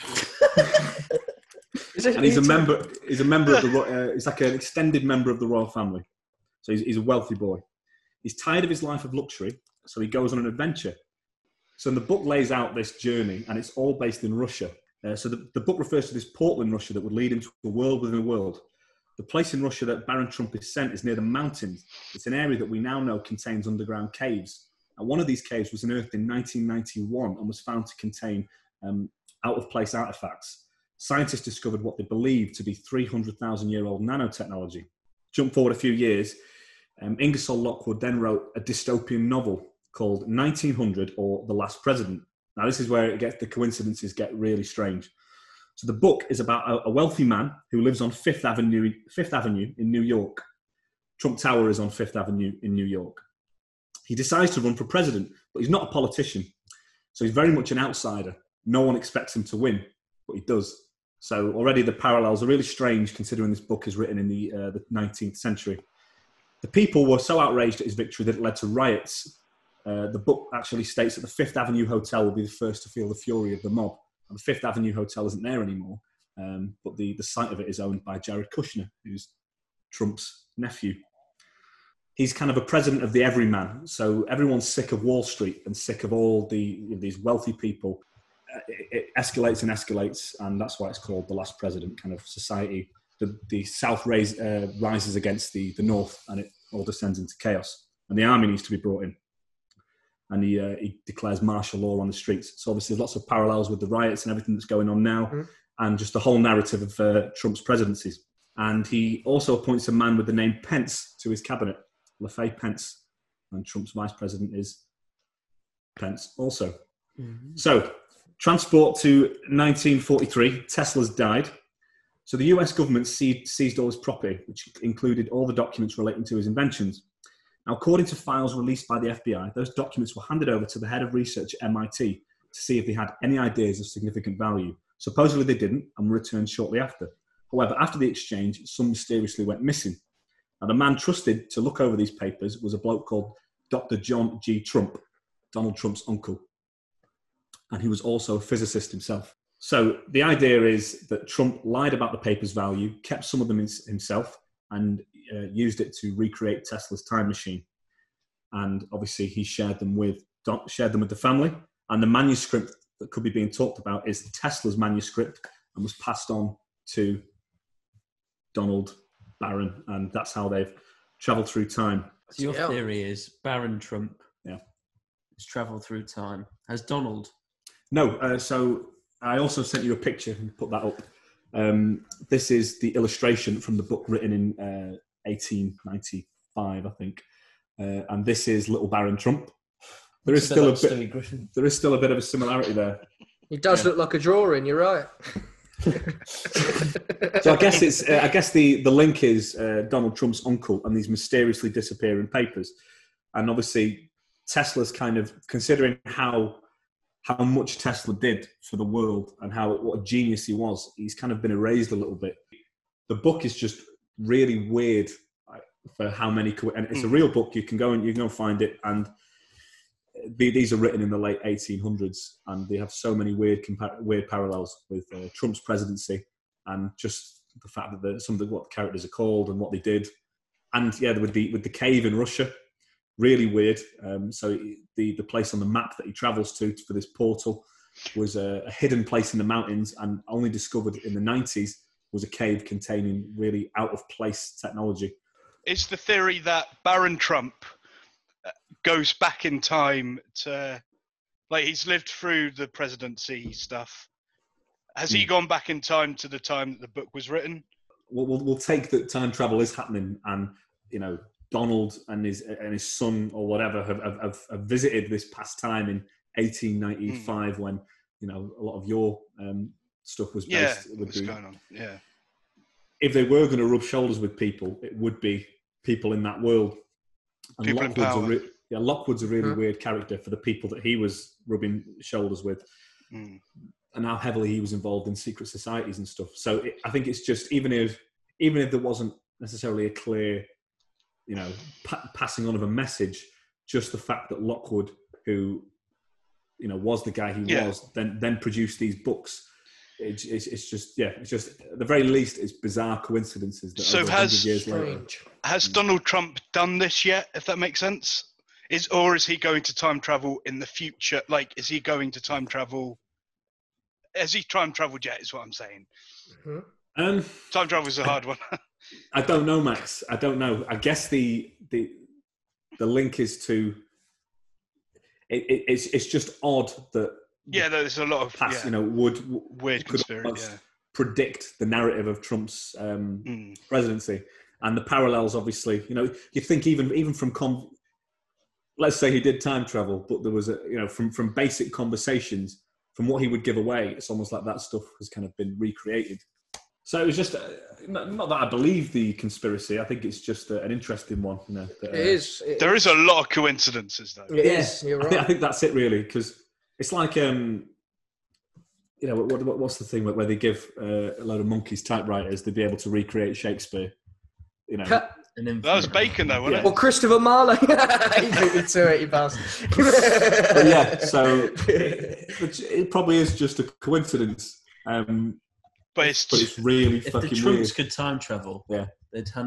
And he's a member, he's a member of the, uh, he's like an extended member of the royal family. So he's, he's a wealthy boy. He's tired of his life of luxury, so he goes on an adventure. So the book lays out this journey, and it's all based in Russia. Uh, so the, the book refers to this portal in Russia that would lead into a world within a world. The place in Russia that Baron Trump is sent is near the mountains. It's an area that we now know contains underground caves. And one of these caves was unearthed in nineteen ninety-one and was found to contain um, out-of-place artifacts. Scientists discovered what they believed to be three hundred thousand year old nanotechnology. Jump forward a few years, um, Ingersoll Lockwood then wrote a dystopian novel called nineteen hundred, or The Last President. Now, this is where it gets, the coincidences get really strange. So the book is about a, a wealthy man who lives on Fifth Avenue, Fifth Avenue in New York. Trump Tower is on Fifth Avenue in New York. He decides to run for president, but he's not a politician. So he's very much an outsider. No one expects him to win, but he does. So already the parallels are really strange considering this book is written in the, uh, the nineteenth century. The people were so outraged at his victory that it led to riots. Uh, the book actually states that the Fifth Avenue Hotel will be the first to feel the fury of the mob. And the Fifth Avenue Hotel isn't there anymore, um, but the, the site of it is owned by Jared Kushner, who's Trump's nephew. he's kind of a president of the everyman. So everyone's sick of Wall Street and sick of all the you know, these wealthy people. Uh, it, it escalates and escalates, and that's why it's called The Last President kind of society. The, the South raise, uh, rises against the, the North, and it all descends into chaos. And the army needs to be brought in. And he, uh, he declares martial law on the streets. So obviously there's lots of parallels with the riots and everything that's going on now, mm-hmm. and just the whole narrative of uh, Trump's presidencies. And he also appoints a man with the name Pence to his cabinet, LaFay Pence. And Trump's vice president is Pence also. Mm-hmm. So, transport to nineteen forty-three, Tesla's died. So the U S government seized, seized all his property, which included all the documents relating to his inventions. Now, according to files released by the F B I, those documents were handed over to the head of research at M I T to see if they had any ideas of significant value. Supposedly they didn't, and were returned shortly after. However, after the exchange, some mysteriously went missing. Now, the man trusted to look over these papers was a bloke called Doctor John G. Trump, Donald Trump's uncle. And he was also a physicist himself. So the idea is that Trump lied about the paper's value, kept some of them himself, and uh, used it to recreate Tesla's time machine. And obviously he shared them with shared them with the family. And the manuscript that could be being talked about is Tesla's manuscript and was passed on to Donald Barron. And that's how they've travelled through time. So your Yeah. theory is Baron Trump Yeah. has travelled through time. Has Donald? No, uh, so I also sent you a picture and put that up. Um, this is the illustration from the book written in uh, eighteen ninety-five, I think. Uh, and this is Little Baron Trump. There is still a bit. There is still a bit of a similarity there. He does Yeah. look like a drawing. You're right. So I guess it's. Uh, I guess the, the link is uh, Donald Trump's uncle and these mysteriously disappearing papers, and obviously Tesla's kind of considering how how much Tesla did for the world and how what a genius he was. He's kind of been erased a little bit. The book is just really weird like, for how many. Co- and it's a real book. You can go and you can go find it. And these are written in the late eighteen hundreds, and they have so many weird compa- weird parallels with uh, Trump's presidency and just the fact that the, some of the, what the characters are called and what they did. And yeah, with the with the cave in Russia. Really weird. Um, so the, the place on the map that he travels to for this portal was a, a hidden place in the mountains, and only discovered in the nineties was a cave containing really out of place technology. Is the theory that Baron Trump goes back in time to, like, he's lived through the presidency stuff. Has mm. he gone back in time to the time that the book was written? We'll, we'll, we'll take that time travel is happening, and, you know, Donald and his and his son or whatever have, have, have visited this past time in eighteen ninety-five mm. when, you know, a lot of your um, stuff was based. Yeah, what's going on? Yeah. If they were going to rub shoulders with people, it would be people in that world. And people in power. A re- yeah, Lockwood's a really mm. weird character for the people that he was rubbing shoulders with, mm. and how heavily he was involved in secret societies and stuff. So it, I think it's just even if even if there wasn't necessarily a clear, you know, pa- passing on of a message, just the fact that Lockwood, who, you know, was the guy he yeah. was, then then produced these books. It's, it's, it's just, yeah, it's just, at the very least, it's bizarre coincidences. That so has, years later, has Donald Trump done this yet, if that makes sense? Is Or is he going to time travel in the future? Like, is he going to time travel? Has he time traveled yet, is what I'm saying. Mm-hmm. Um, time travel is a hard one. I don't know, Max. I don't know. I guess the the the link is to. It, it, it's it's just odd that. Yeah, there's a lot of past, yeah. you know, would weird conspiracy. Yeah. Predict the narrative of Trump's um, mm. presidency and the parallels. Obviously, you know, you think even even from com- let's say he did time travel, but there was a you know from from basic conversations, from what he would give away, it's almost like that stuff has kind of been recreated. So it was just, uh, not, not that I believe the conspiracy. I think it's just uh, an interesting one. You know, that, uh, it is. It there is. is a lot of coincidences, though. It yeah, is. You're right. I think, I think that's it, really, because it's like, um, you know, what, what, what's the thing where, where they give uh, a load of monkeys typewriters, they'd be able to recreate Shakespeare, you know. Cut. That was Bacon, though, wasn't yeah. it? Well, Christopher Marlowe. He beat me to it, you bastard. But yeah, so it, it probably is just a coincidence. Um, But it's, but it's really if fucking the Trumps weird. could time travel, yeah, they'd handle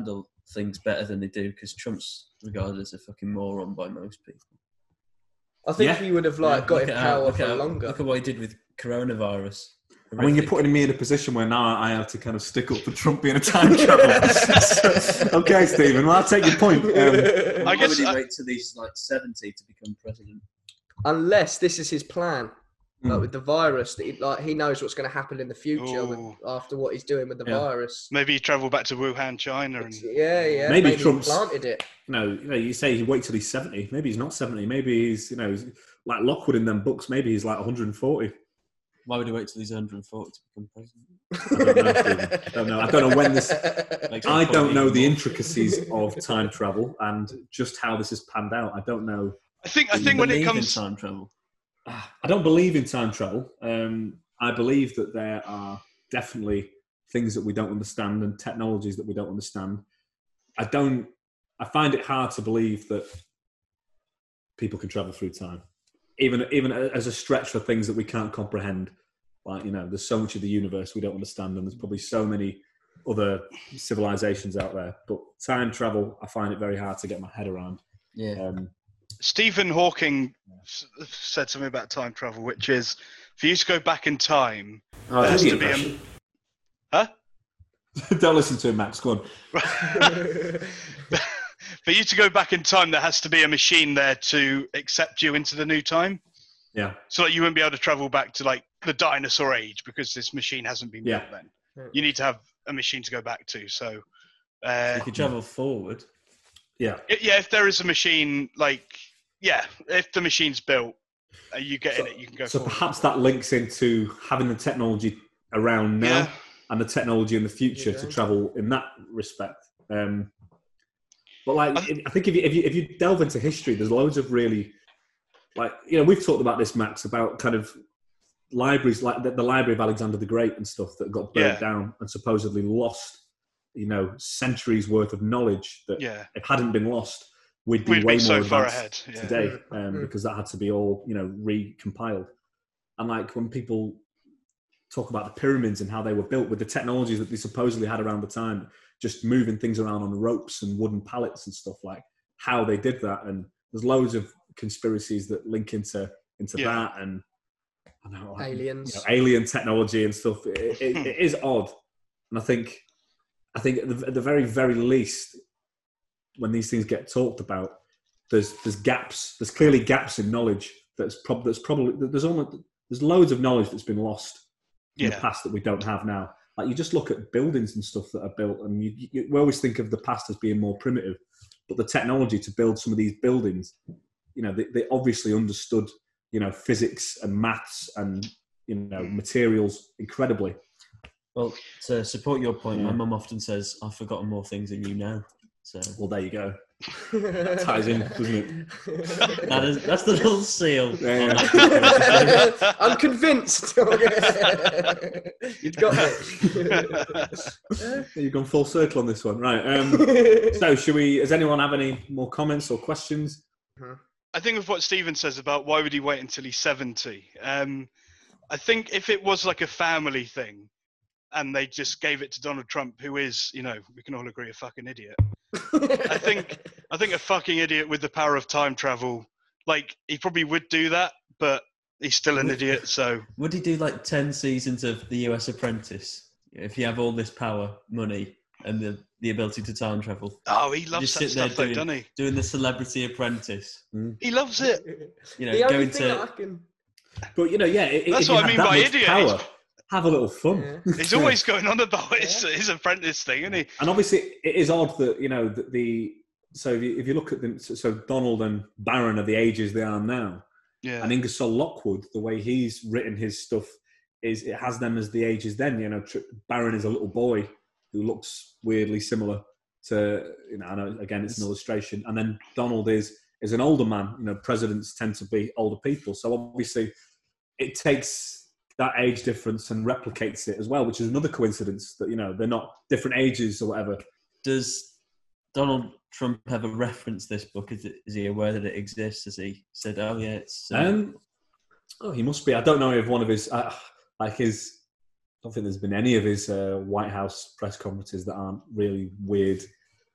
things better than they do because Trump's regarded as a fucking moron by most people. I think Yeah. he would have like Yeah, got look in at how- power look for at how- longer. Look at what he did with coronavirus. I mean, you're Horrific. putting me in a position where now I have to kind of stick up for Trump being a time traveller. So, okay, Stephen, well, I'll take your point. Um, I Why guess would he I- wait till he's like seventy to become president? Unless this is his plan, like Hmm. with the virus, that he, like he knows what's going to happen in the future with, Ooh. after what he's doing with the Yeah. virus. Maybe you travel back to Wuhan, China, and Yeah, yeah. Maybe he Trump's- planted it. no, you know, you say he wait till he's seventy. Maybe he's not seventy. Maybe he's, you know, he's like Lockwood in them books. Maybe he's like one hundred forty. Why would he wait till he's one hundred forty to become president? I don't know, Stephen. I don't know. I don't know when this. Makes I my point don't know even the more. intricacies of time travel and just how this has panned out. I don't know. I think I Do you think when it believe in comes, time travel. I don't believe in time travel. Um, I believe that there are definitely things that we don't understand and technologies that we don't understand. I don't. I find it hard to believe that people can travel through time, even even as a stretch for things that we can't comprehend. Like, you know, there's so much of the universe we don't understand, and there's probably so many other civilizations out there. But time travel, I find it very hard to get my head around. Yeah. Um, Stephen Hawking s- said something about time travel, which is for you to go back in time, oh, there has the to be a, impression. huh? Don't listen to him, Max. Go on. For you to go back in time, there has to be a machine there to accept you into the new time. Yeah. So like, you wouldn't be able to travel back to like the dinosaur age because this machine hasn't been Yeah. built then. You need to have a machine to go back to. So, uh, You could travel forward. Yeah. i- yeah, if there is a machine, like, yeah, if the machine's built, uh, you get in it, you can go So forward. perhaps that links into having the technology around now Yeah. and the technology in the future Yeah. to travel in that respect. Um, but like, I- if- I think if you, if you if you delve into history, there's loads of really, like, you know, we've talked about this, Max, about kind of libraries like the, the Library of Alexander the Great and stuff that got burnt Yeah. down and supposedly lost, you know, centuries worth of knowledge that Yeah, if hadn't been lost, we'd be we'd way be more so far advanced ahead. Yeah. today, Mm, um, mm. because that had to be all, you know, recompiled. And like when people talk about the pyramids and how they were built with the technologies that they supposedly had around the time, just moving things around on ropes and wooden pallets and stuff, like how they did that. And there's loads of conspiracies that link into into Yeah. that and I don't know, like, Aliens. you know, alien technology and stuff. It, it, it is odd, and I think I think at the, at the very very least, when these things get talked about, there's there's gaps. There's clearly gaps in knowledge. That's probably that's probably there's almost there's loads of knowledge that's been lost in the Yeah. past that we don't have now. Like you just look at buildings and stuff that are built, and you, you, we always think of the past as being more primitive, but the technology to build some of these buildings, you know, they, they obviously understood, you know, physics and maths and, you know, materials incredibly. Well, to support your point, Yeah. my mum often says, I've forgotten more things than you know. So Well, there you go. Ties in, doesn't it? that is, that's the little seal. Yeah. on that. I'm convinced. You've got it. You've gone full circle on this one, right? Um, so, should we? Does anyone have any more comments or questions? I think of what Stephen says about why would he wait until he's seventy. Um, I think if it was like a family thing, and they just gave it to Donald Trump, who is, you know, we can all agree, a fucking idiot. I think I think a fucking idiot with the power of time travel, like he probably would do that, but he's still an idiot. So Would he do like ten seasons of The U S Apprentice if you have all this power, money, and the, the ability to time travel? oh, he loves Just that sit there stuff, though, doing- doesn't he? Doing the Celebrity Apprentice. He loves it. You know, the only going thing to. that I can. But you know, yeah, i- That's if you what I have mean that by much idiot. power, He's- have a little fun. Yeah. He's always going on about his, his apprentice thing, isn't he? And obviously, it is odd that you know that the so if you, if you look at them, so, so Donald and Barron are the ages they are now, Yeah. and Ingersoll Lockwood, the way he's written his stuff is it has them as the ages then. You know, Tr- Barron is a little boy who looks weirdly similar to, you know, I know again it's an illustration, and then Donald is is an older man. You know, presidents tend to be older people, so obviously it takes that age difference and replicates it as well, which is another coincidence that, you know, they're not different ages or whatever. Does Donald Trump ever reference this book? Is, it, is he aware that it exists? Has he said, oh, yeah, it's... Uh, Um, oh, he must be. I don't know if one of his, uh, like his, I don't think there's been any of his uh, White House press conferences that aren't really weird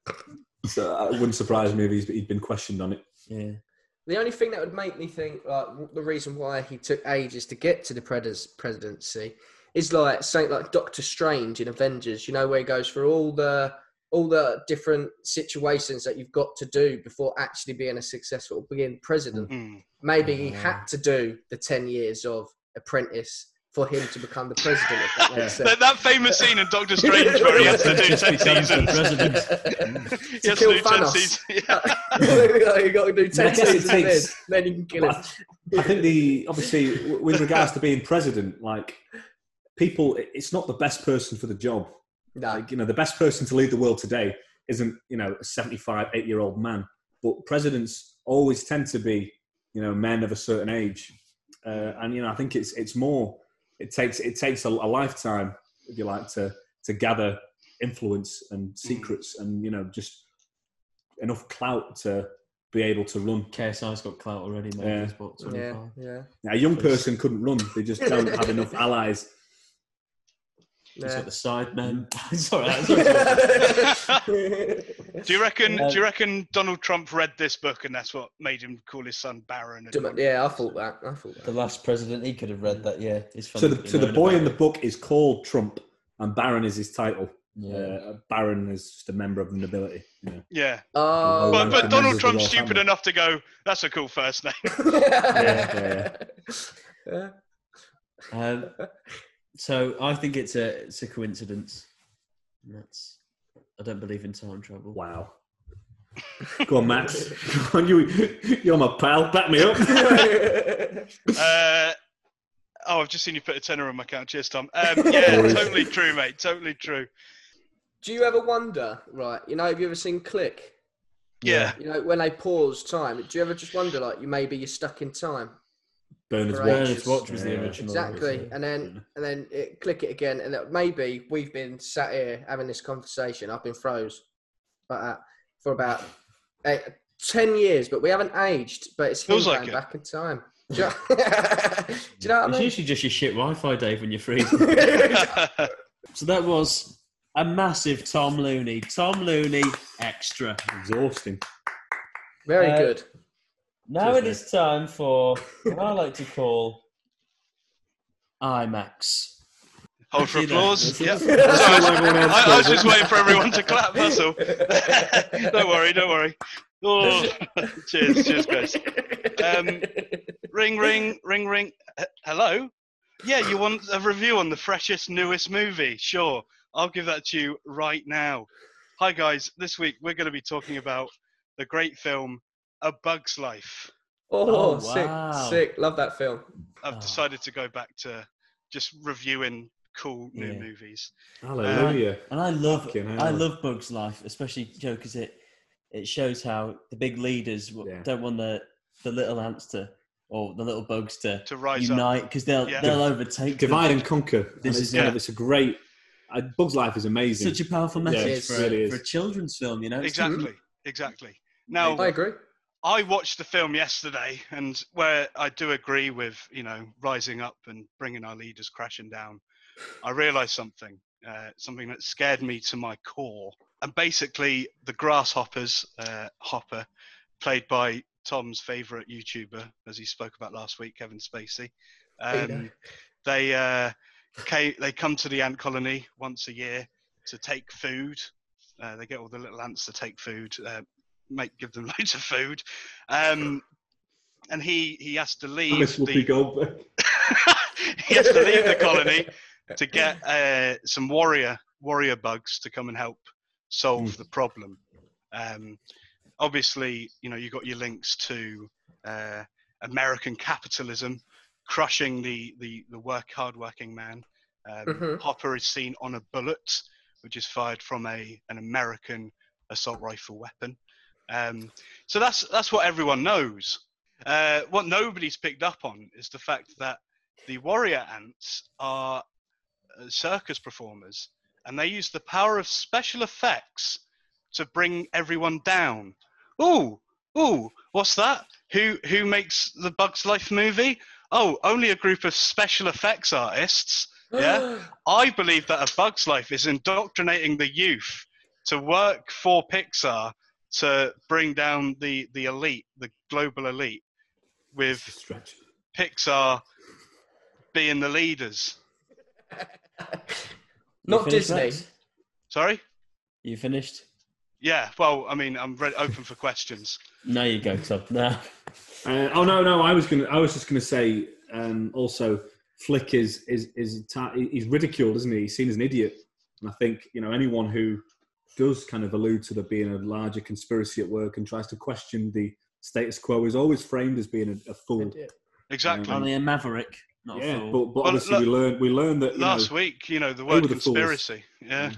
So it wouldn't surprise me if he's, he'd been questioned on it. Yeah. The only thing that would make me think, like, the reason why he took ages to get to the pres- presidency is like something like Doctor Strange in Avengers. You know, where he goes through all the all the different situations that you've got to do before actually being a successful being president. Mm. Maybe he had to do the ten years of Apprentice for him to become the president. If that makes sense. That, that famous scene in Doctor Strange where he has to do Just ten becomes the seasons. president. He To has kill to do ten Thanos. seasons. Yeah. You got to do ten I guess it seasons and then, takes- then you can kill him. I think the obviously w- with regards to being president, like people, it- it's not the best person for the job. No. Like, you know, the best person to lead the world today isn't, you know, a seventy-five, eight-year-old man. But presidents always tend to be, you know, men of a certain age. Uh, and, you know, I think it's it's more, it takes it takes a, a lifetime, if you like, to to gather influence and secrets mm. and, you know, just enough clout to be able to run. K S I's got clout already, mate. Yeah. He's what, Yeah, twenty-five? yeah. Now, a young person couldn't run. They just don't have enough allies. He's Yeah. got the side men. It's all right. It's all right. Do you reckon? Um, do you reckon Donald Trump read this book and that's what made him call his son Baron? And Yeah, I thought that. I thought The that. last president, he could have read that. Yeah, it's funny. So the, that so you the know boy about in the it. book is called Trump, and Baron is his title. Yeah. Uh, Baron is just a member of the nobility. You know. yeah, Oh, but, Rank but the members Donald of the Trump's royal stupid family. enough to go. That's a cool first name. yeah, yeah. Um, so I think it's a it's a coincidence. And that's I don't believe in time travel. Wow. Go on, Max. Go on, you, you're my pal. Back me up. uh, oh, I've just seen you put a tenner on my account. Cheers, Tom. Um, yeah, No worries. totally true, mate. Totally true. Do you ever wonder, right? You know, have you ever seen Click? Yeah. You know, when they pause time, do you ever just wonder, like, you maybe you're stuck in time? Bernard's Right. Watch. Bernard's Watch was the Yeah. original. Exactly, wasn't it? and then and then it, click it again, and that maybe we've been sat here having this conversation. I've been froze, but uh, for about eight, ten years, but we haven't aged. But it's him Feels like going it. back in time. Do you, do you know what It's I mean? usually just your shit Wi-Fi, Dave, when you're freezing. So that was a massive Tom Looney. Tom Looney extra. Exhausting. Very Uh, good. Now Cheers, it is time for what I like to call IMAX. Hold for See that? applause. Yep. This Sorry, is- I, I was just waiting for everyone to clap. That's all. Don't worry. Don't worry. Oh, cheers. Cheers, guys. Um, ring, ring, ring, ring. H- Hello? Yeah, you want a review on the freshest, newest movie? Sure. I'll give that to you right now. Hi, guys. This week, we're going to be talking about the great film, A Bug's Life. Oh, Oh, sick, wow. sick. Love that film. I've Oh. decided to go back to just reviewing cool new Yeah. movies. Hallelujah. And I love, Fucking hell. I love Bug's Life, especially Joe, because it it shows how the big leaders w- Yeah. don't want the the little ants to or the little bugs to, To rise up. unite because they'll Yeah. they'll overtake. them. Divide and conquer. This This is is kind it. of, it's a great. Uh, Bug's Life is amazing. Such a powerful Yeah, message it for, really a, is. for a children's film, you know. It's- Exactly. Exactly. Now, I agree. I watched the film yesterday, and where I do agree with, you know, rising up and bringing our leaders crashing down, I realised something, uh, something that scared me to my core. And basically, the Grasshoppers, uh, Hopper, played by Tom's favourite YouTuber, as he spoke about last week, Kevin Spacey, um, they uh, came, they come to the ant colony once a year to take food. Uh, they get all the little ants to take food. Uh, make give them loads of food, um, and he he has to leave Miss Whoopi the Goldberg. he has to leave the colony to get uh, some warrior warrior bugs to come and help solve the problem. Um, obviously, you know, you got your links to uh, American capitalism crushing the the the work hard working man. Um, Mhm. Hopper is seen on a bullet, which is fired from a an American assault rifle weapon. Um, so that's that's what everyone knows. Uh, what nobody's picked up on is the fact that the warrior ants are uh, circus performers, and they use the power of special effects to bring everyone down. Ooh, ooh, what's that? Who who makes the Bug's Life movie? Oh, only a group of special effects artists. Yeah, I believe that A Bug's Life is indoctrinating the youth to work for Pixar to bring down the, the elite, the global elite, with Stretch. Pixar being the leaders. Not You finished, Disney. Max? Sorry? You finished? Yeah, well, I mean, I'm re- open for questions. Now you go, Tom. Now. Uh, oh no, no. I was gonna. I was just gonna say. Um, also, Flick is is is ta- he's ridiculed, isn't he? He's seen as an idiot, and I think you know anyone who does kind of allude to there being a larger conspiracy at work and tries to question the status quo is always framed as being a, a fool. Exactly. Only a maverick, not Yeah, a fool. but, but Well, obviously look, we learned we learned that you Last know, week, you know, the they word were the fools. conspiracy. Yeah.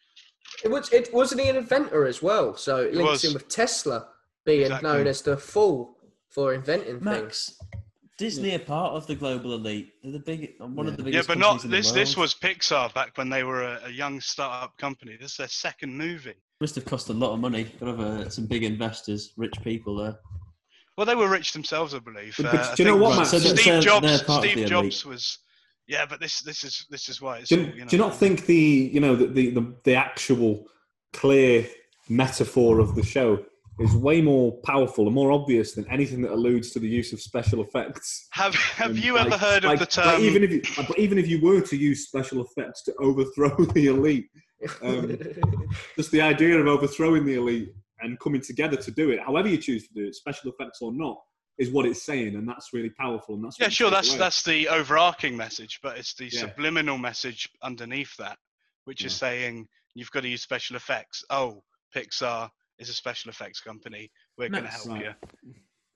It was. It wasn't he an inventor as well? So it He links was. in with Tesla being Exactly. known as the fool for inventing things. Max, Disney are part of the global elite. They're the big, one of the Yeah, biggest. but companies not in the this. This world. was Pixar back when they were a, a young startup company. This is their second movie. Must have cost a lot of money. Got to have uh, some big investors, rich people there. Well, they were rich themselves, I believe. But- Uh, but I do you know think what, Right, Max? so Steve they're- they're Jobs. part of Steve the Jobs elite. was. Yeah, but this this is this is why it's. Do you, all, you know, do you not think the you know the, the the the actual clear metaphor of the show is way more powerful and more obvious than anything that alludes to the use of special effects? Have Have And you like- ever heard like- of the like term? even if you, but even if you were to use special effects to overthrow the elite, um, just the idea of overthrowing the elite and coming together to do it, however you choose to do it, special effects or not, is what it's saying, and that's really powerful. And that's what Yeah, you sure. take That's away. that's the overarching message, but it's the Yeah. subliminal message underneath that, which is Yeah. saying you've got to use special effects. Oh, Pixar is a special effects company. We're going to Max, help right. you.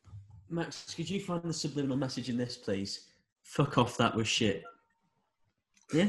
Max, could you find the subliminal message in this, please? Fuck off, that was shit. Yeah.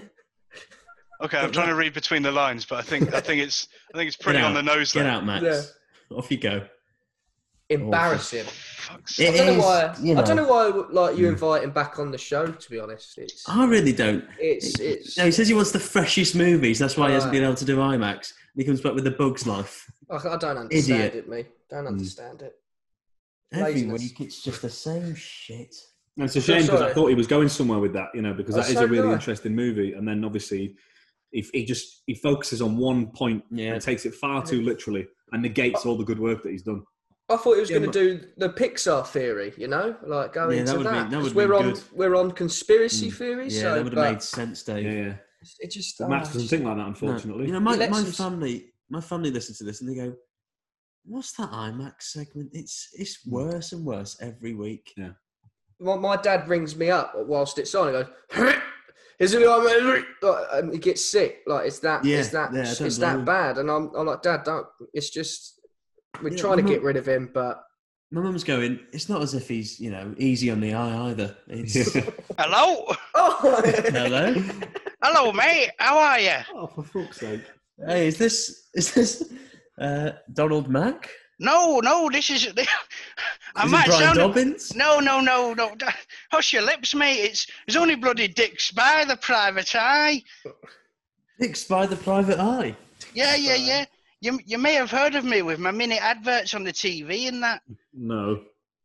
Okay, I'm Get trying that. to read between the lines, but I think I think it's I think it's Get pretty out. on the nose Get there. out, Max. Yeah. Off you go. Embarrassing. Fuck's It I don't know is, why. you I don't know. know why. Like you invite him back on the show. To be honest, it's I really don't. it's it's. No, he says he wants the freshest movies. That's why he hasn't Right. been able to do IMAX. And he comes back with The Bug's Life. I, I don't understand Idiot. it, me. Don't understand it. Every Laziness. week it's just the same shit. And it's a shame because sorry. I thought he was going somewhere with that, you know, because Oh, that is so a really did I. interesting movie. And then obviously, if he just he focuses on one point Yeah. and takes it far too literally and negates all the good work that he's done. I thought he was Yeah, going to do the Pixar theory, you know, like go Yeah, into that that. would've been- that 'Cause would've we're been on good. we're on conspiracy Mm. theories. Yeah, so, that would but have made sense, Dave. Yeah, yeah. It just But oh, Max it's doesn't just- think like that, No. unfortunately. You know, my, He lets my him s- family, my family listen to this and they go, "What's that IMAX segment? It's it's worse and worse every week." my, my dad rings me up whilst it's on. He goes, "Is it like-" and he gets sick. Like it's that, Yeah, it's that, yeah, I don't it's blame that him. bad. And I'm, I'm like, Dad, don't. It's just we're Yeah, trying to my get mum- rid of him, but My mum's going, "It's not as if he's, you know, easy on the eye either." It's Hello, oh, hello. hello, mate. How are you? Oh, for fuck's sake. Hey, is this is this uh, Donald Mack? No, no, this is. I Is might it Brian sound. Dobbins? No, no, no, no. Hush your lips, mate. It's it's only bloody Dick Spy, the private eye. Dick Spy the Private Eye. Yeah, yeah, Spy. yeah. You you may have heard of me with my mini adverts on the T V and that. No.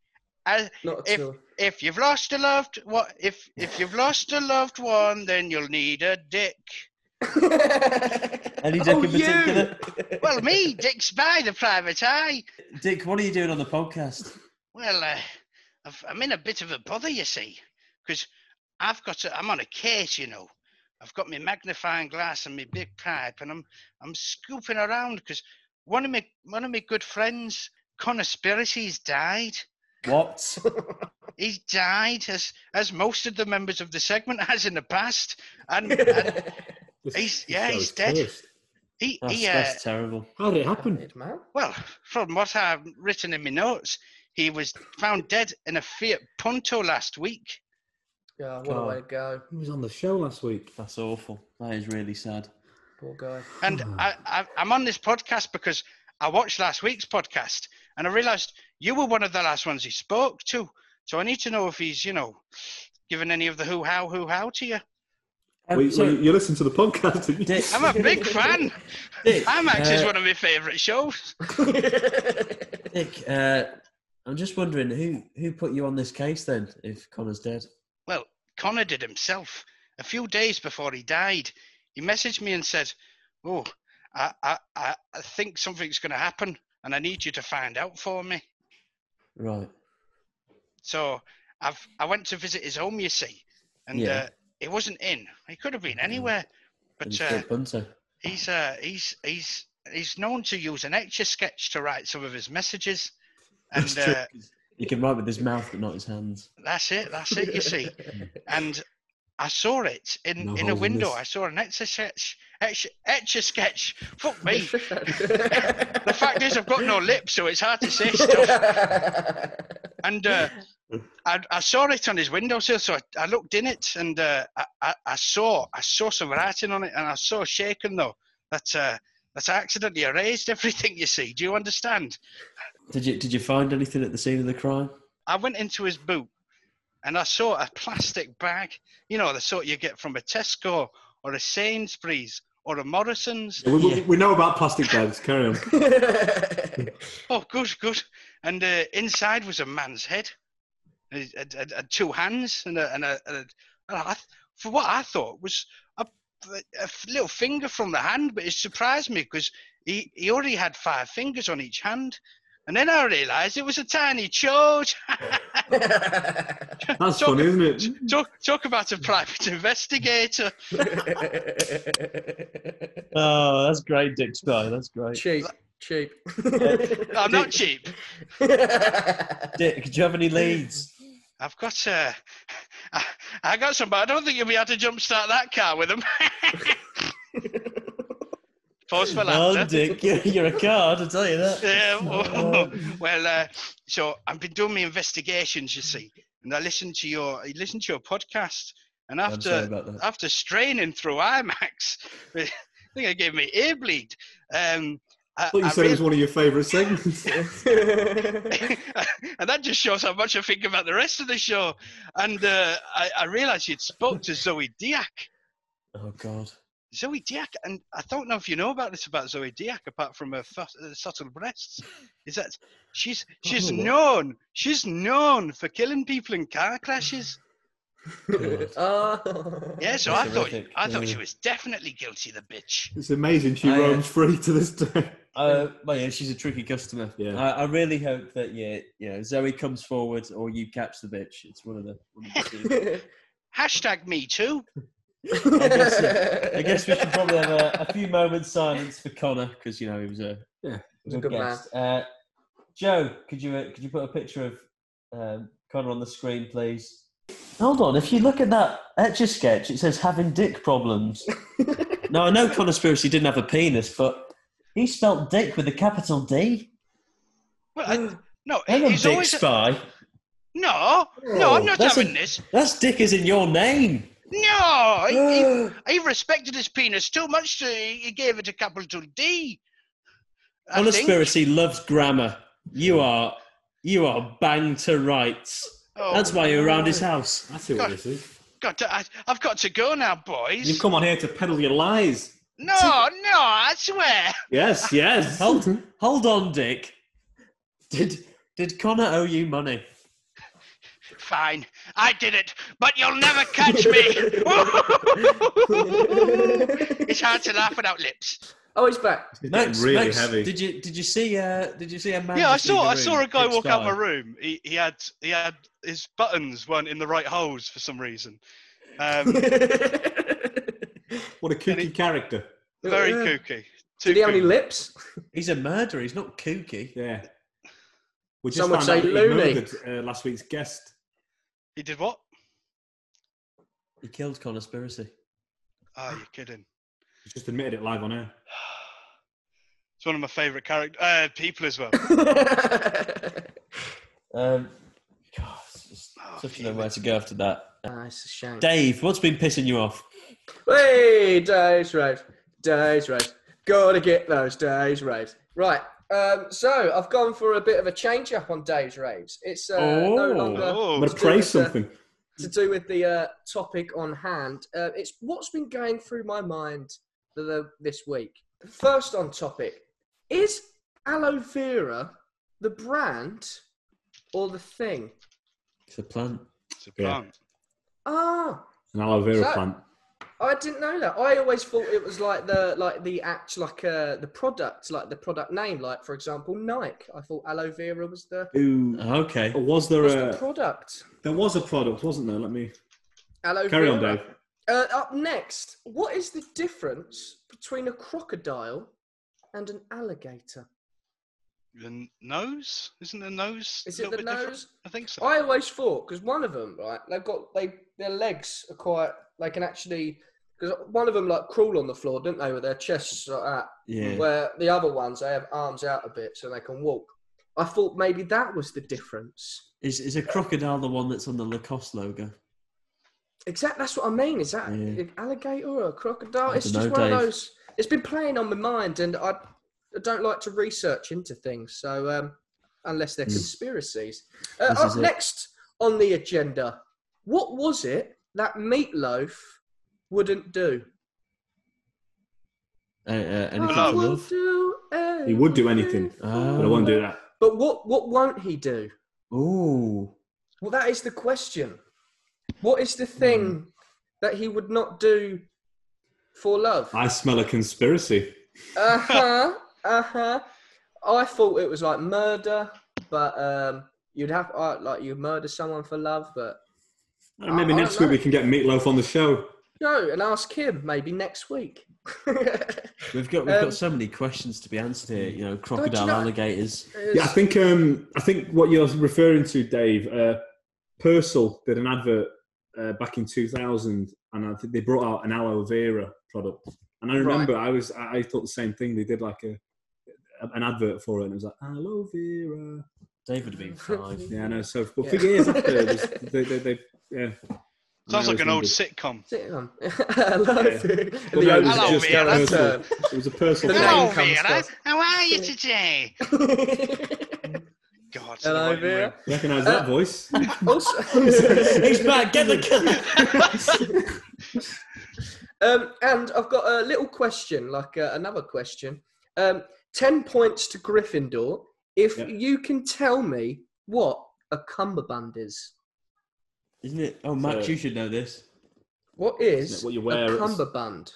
I, not If- at all. if you've lost a loved what if if you've lost a loved one, then you'll need a dick. Any dick Oh, in you! particular? Well, me, Dick Spy, the private eye. Dick, what are you doing on the podcast? Well, uh, I've, I'm in a bit of a bother, you see, because I've got to, I'm on a case, you know. I've got my magnifying glass and my big pipe, and I'm I'm scooping around because one of my one of my good friends, Conspiracy's died. What? He's died, as as most of the members of the segment has in the past, and, and This- He's- this yeah, show he's is dead. cursed. he That's, he uh, that's terrible. How did it happen? Man. well, from what I've written in my notes, he was found dead in a Fiat Punto last week. Yeah, what God. a way to go. He was on the show last week. That's awful. That is really sad. Poor guy. And I, I, I'm on this podcast because I watched last week's podcast and I realised you were one of the last ones he spoke to. So I need to know if he's, you know, given any of the who how who how to you. Um, Well, so, well, you listen to the podcast, didn't you? Dick, I'm a big fan. Dick, IMAX is uh, one of my favourite shows. Dick, uh, I'm just wondering who who put you on this case then? If Connor's dead, Well, Connor did himself. A few days before he died, he messaged me and said, "Oh, I, I, I I think something's going to happen, and I need you to find out for me. Right. So I've I went to visit his home, you see, and Yeah. uh, he wasn't in. He could have been anywhere, but He's uh, a bunter. he's uh, he's he's he's known to use an Etch-a-Sketch to write some of his messages, and That's true, uh, 'cause he can write with his mouth but not his hands. that's it. That's it. You see, and I saw it in, No in a holes in window. this. I saw an Etch-a-Sketch. Etch, Etch-a-Sketch. Fuck me. The fact is, I've got no lips, so it's hard to say stuff. And uh, I, I saw it on his windowsill, so I, I looked in it, and uh, I, I, I saw I saw some writing on it, and I was so shaken though that uh, that I accidentally erased everything. You see, do you understand? Did you did you find anything at the scene of the crime? I went into his boot, and I saw a plastic bag. You know, the sort you get from a Tesco or a Sainsbury's or a Morrison's. We, we, Yeah. we know about plastic bags. Carry on. Oh, good, good. And uh, inside was a man's head, and, and, and, and two hands, and a, and a, and a and I, for what I thought was a, a little finger from the hand, but it surprised me because he, he already had five fingers on each hand. And then I realised it was a tiny chode. That's Talk- funny, isn't it? talk, talk about a private investigator. Oh, that's great, Dick Spy. That's great. cheap, cheap. I'm not cheap. Dick, do you have any leads? I've got uh, I, I got some, but I don't think you'll be able to jumpstart that car with them. Pause for Oh, laughter. Dick, you're, you're a card, I'll tell you that. Yeah, well, well uh, so I've been doing my investigations, you see, and I listened to your, I listened to your podcast, and I'm sorry after about that. after straining through IMAX, I think it gave me ear bleed. Um, I, I thought you I said it was real- one of your favourite segments. and that just shows how much I think about the rest of the show. And uh, I, I realised you'd spoke to Zoe Diak. Oh, God. Zoe Diak, and I don't know if you know about this about Zoe Diak, apart from her fat, uh, subtle breasts, is that she's she's Oh, what? known she's known for killing people in car crashes. God. Oh. Yeah, so That's I thought horrific. I thought Yeah. she was definitely guilty, the bitch. It's amazing. She I, uh, roams free to this day. Uh, well, yeah, she's a tricky customer. Yeah. I, I really hope that yeah, you know, Zoe comes forward or you catch the bitch. It's one of the. One of the two. Hashtag me too. I guess, uh, I guess we should probably have a, a few moments silence for Connor because you know he was a Yeah, was a good guest. Uh, Joe, could you uh, could you put a picture of um, Connor on the screen, please? Hold on. If you look at that Etch-a-Sketch, it says having dick problems. Now I know Conspiracy didn't have a penis, but he spelt dick with a capital D. Well, I, no, Hang on, he's Dick always Spy. no, no. I'm not That's having a- this. That's dick is in your name. No, he, he, he respected his penis too much to he gave it a capital D. I think. Conspiracy loves grammar. You are you are bang to rights. Oh, That's why you're around his house. I see what this is. got to, I, I've got to go now, boys. You've come on here to peddle your lies. No, no, I swear. Yes, yes. Hold hold on, Dick. Did did Connor owe you money? Fine, I did it, but you'll never catch me. It's hard to laugh without lips. Oh, he's back. It's getting really heavy. Did you did you see uh did you see a man? Yeah, I just leave saw the I saw room? a guy Dick walk out Spy. my room. He he had he had his buttons weren't in the right holes for some reason. Um, What a kooky character. very Yeah. kooky. Too Did he have any kooky. lips? He's a murderer. He's not kooky. Yeah. We just Some would found say out that he loony. murdered uh, last week's guest. He did what? He killed Conspiracy. Oh, you're kidding. He's just admitted it live on air. It's one of my favourite character uh, people as well. Um, God, it's just Oh, such a fuming. long way to go after that. Ah, it's a shame. Dave, what's been pissing you off? Hey, days race, days race. Gotta get those days race. Right. Um, so I've gone for a bit of a change up on days raves. It's uh, no Oh. longer I'm Oh, going to to do praise with, uh, something. to do with the uh, topic on hand. Uh, it's what's been going through my mind for the, this week. First on topic, is aloe vera the brand or the thing? It's a plant. it's a Yeah. plant. Ah, An aloe vera So- plant. I didn't know that. I always thought it was like the like the act, like uh, the product, like the product name. Like for example, Nike. I thought aloe vera was the. Ooh, Okay. or was there was a the product? There was a product, wasn't there? Let me Aloe carry vera. on, Dave. Uh, up next, what is the difference between a crocodile and an alligator? The n- nose? Isn't the nose? Is a it little the bit different? nose? I think so. I always thought because one of them, right? They've got they their legs are quite. They can actually because one of them like crawl on the floor, don't they, with their chests like that? Yeah. Where the other ones they have arms out a bit so they can walk. I thought maybe that was the difference. Is is a crocodile the one that's on the Lacoste logo? Exactly. That's what I mean. Is that Yeah. an alligator or a crocodile? I It's dunno, just one Dave. of those. It's been playing on my mind, and I, I don't like to research into things. So um, unless they're Mm. conspiracies. Uh, This up is it. next on the agenda, what was it that Meatloaf wouldn't do? Uh, uh, anything Love. for I will love? do He would do anything, anything. but I won't do that. But what what won't he do? Ooh. Well, that is the question. What is the thing that he would not do for love? I smell a conspiracy. Uh huh. Uh huh. I thought it was like murder, but um, you'd have uh, like you murder someone for love, but Uh, Maybe I next don't week we can get Meatloaf on the show. no, and ask him maybe next week. We've got we've Um, got so many questions to be answered here. You know, crocodile, know- alligators. Yeah, I think um, I think what you're referring to, Dave. Uh, Purcell did an advert uh, back in two thousand, and I think they brought out an aloe vera product. And I remember I was I, I thought the same thing. They did like a an advert for it, and it was like aloe vera. Dave would have been five. Yeah, I know. So, but Yeah. for years after, it was, they, they, they, yeah. Sounds I like an old always sitcom. Sit on. Hello. Yeah. The Well, no, it was owners just just go and Purcell. turn. It was a personal. The Hello, name comes Vera. first. How are you today? God. Hello, the Vera. Recognise Uh, that voice? Also, He's back. Get the um, and I've got a little question, like uh, another question. Um, ten points to Gryffindor if Yeah. you can tell me what a cummerbund is. Isn't it? Oh, Max, So- you should know this. What is Isn't it what you wear a at- cummerbund?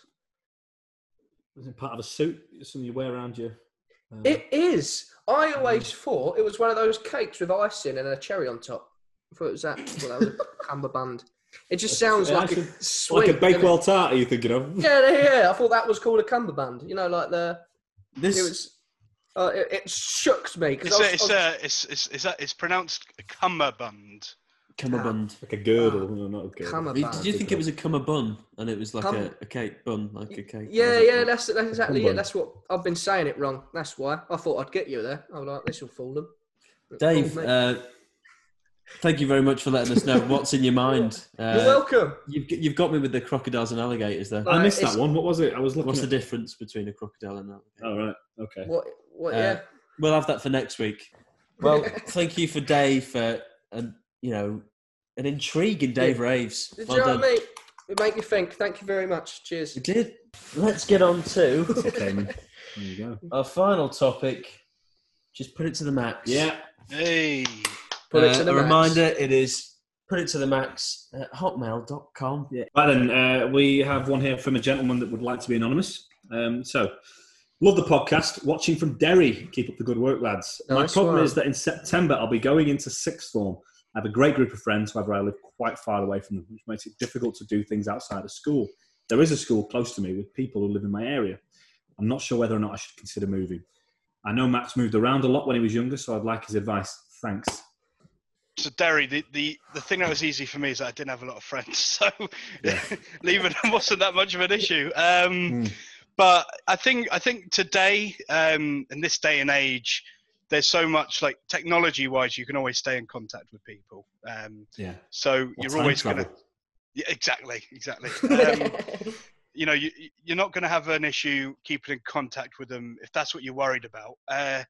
Was it part of a suit? Something you wear around you? Uh, It is. I always thought it was one of those cakes with icing and a cherry on top. I thought it was that. Well, that was a cummerbund. It just sounds Yeah, like actually, a sweet. like a doesn't Bakewell it? tart, are you thinking of? Yeah, yeah, yeah. I thought that was called a cummerbund. You know, like the. This It was. Uh, it, it shook me because It's, I a, was, it's, I was- a, it's, it's, it's, a, it's pronounced cummerbund. cummerbund. Like a girdle, no, not a girdle. Cummerbund. Did you think it was a cummerbund and it was like Cum- a, a cake bun, like a cake? Yeah, Was it? yeah, that's that's exactly it. Cummerbund. That's what I've been saying it wrong. That's why I thought I'd get you there. I was like, this will fool them. It Dave, fooled me. uh, thank you very much for letting us know what's in your mind. Uh, You're welcome. You've, you've got me with the crocodiles and alligators there. Like, I missed it's- that one. What was it? I was looking What's the at... difference between a crocodile and an alligator? Oh, right. Okay. What? What? Uh, Yeah. We'll have that for next week. Well, thank you for Dave for, and you know, an intriguing Dave Raves. Did Well you know done. what I mean? It made me think. Thank you very much. Cheers. You did. Let's get on to Okay, man. There you go. our final topic. Just put it to the max. Yeah. Hey. Put it Uh, to the a max. reminder, it is put it to the max at hotmail dot com. Yeah. Right then, uh, we have one here from a gentleman that would like to be anonymous. Um, so, love the podcast. Watching from Derry. Keep up the good work, lads. My Nice problem one. is that in September I'll be going into sixth form. I have a great group of friends, however, I live quite far away from them, which makes it difficult to do things outside of school. There is a school close to me with people who live in my area. I'm not sure whether or not I should consider moving. I know Max moved around a lot when he was younger, so I'd like his advice. Thanks. So Derry, the, the, the thing that was easy for me is that I didn't have a lot of friends, so Yeah. leaving wasn't that much of an issue. Um, Mm. But I think I think today, um, in this day and age, there's so much like technology-wise, you can always stay in contact with people. Um, Yeah. so Or you're time always travel. gonna, yeah, exactly, exactly. Um, you know, you, you're not going to have an issue keeping in contact with them if that's what you're worried about. Uh,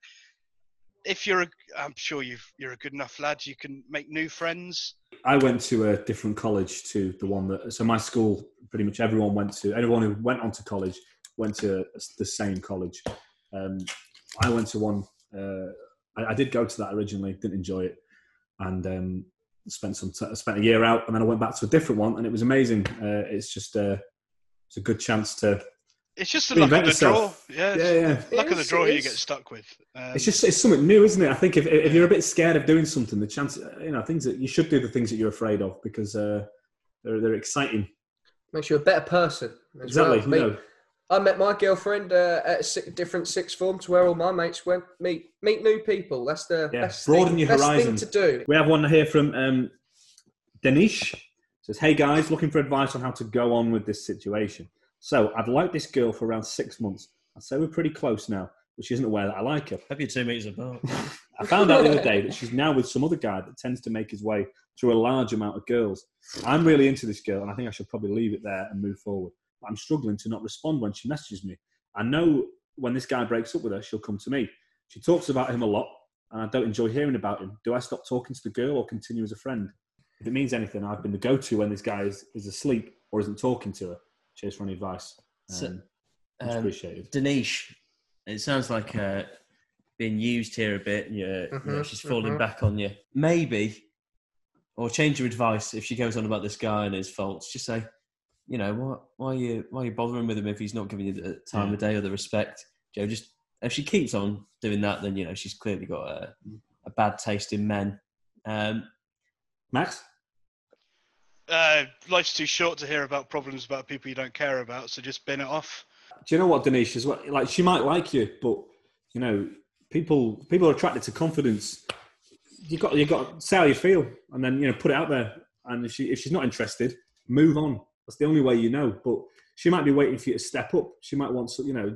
if you're, a, I'm sure you've, you're a good enough lad, you can make new friends. I went to a different college to the one that, so my school, pretty much everyone went to, everyone who went on to college went to the same college. Um, I went to one, uh, I, I did go to that originally, didn't enjoy it. And um, spent some t- spent a year out, and then I went back to a different one, and it was amazing. Uh, it's just, uh, it's a good chance to. It's just the luck of the draw. Yeah, yeah, yeah. Luck of the is, draw it you is. get stuck with. Um, It's just it's something new, isn't it? I think if if you're a bit scared of doing something, the chance, you know, things that you should do the things that you're afraid of because uh, they're they're exciting. Makes you a better person. as Exactly. well. You Me- know, I met my girlfriend uh, at a si- different sixth form to where all my mates went. Meet meet new people. That's the Yeah, best, broaden thing, your best horizon. thing to do. we have one here from um, Danish. Says, "Hey guys, looking for advice on how to go on with this situation. So I've liked this girl for around six months. I'd say we're pretty close now, but she isn't aware that I like her. Hope you're two metres apart. I found out the other day that she's now with some other guy that tends to make his way through a large amount of girls. I'm really into this girl, and I think I should probably leave it there and move forward. But I'm struggling to not respond when she messages me. I know when this guy breaks up with her, she'll come to me. She talks about him a lot, and I don't enjoy hearing about him. Do I stop talking to the girl or continue as a friend? If it means anything, I've been the go-to when this guy is, is asleep or isn't talking to her. Cheers for any advice. Um, So, much um, appreciated. Danish, it sounds like uh, being used here a bit. And you're, you know, Mhm, she's falling mhm. back on you. Maybe, or change your advice if she goes on about this guy and his faults. Just say, you know, what? Why are you? Why are you bothering with him if he's not giving you the time Yeah. of day or the respect? Joe, just if she keeps on doing that, then you know she's clearly got a, a bad taste in men. Um, Max? uh, life's too short to hear about problems about people you don't care about, so just bin it off. Do you know what, Danish? Is what like she might like you, but you know, people people are attracted to confidence. You got you got to say how you feel, and then you know put it out there. And if she if she's not interested, move on. That's the only way you know. But she might be waiting for you to step up. She might want to, you know,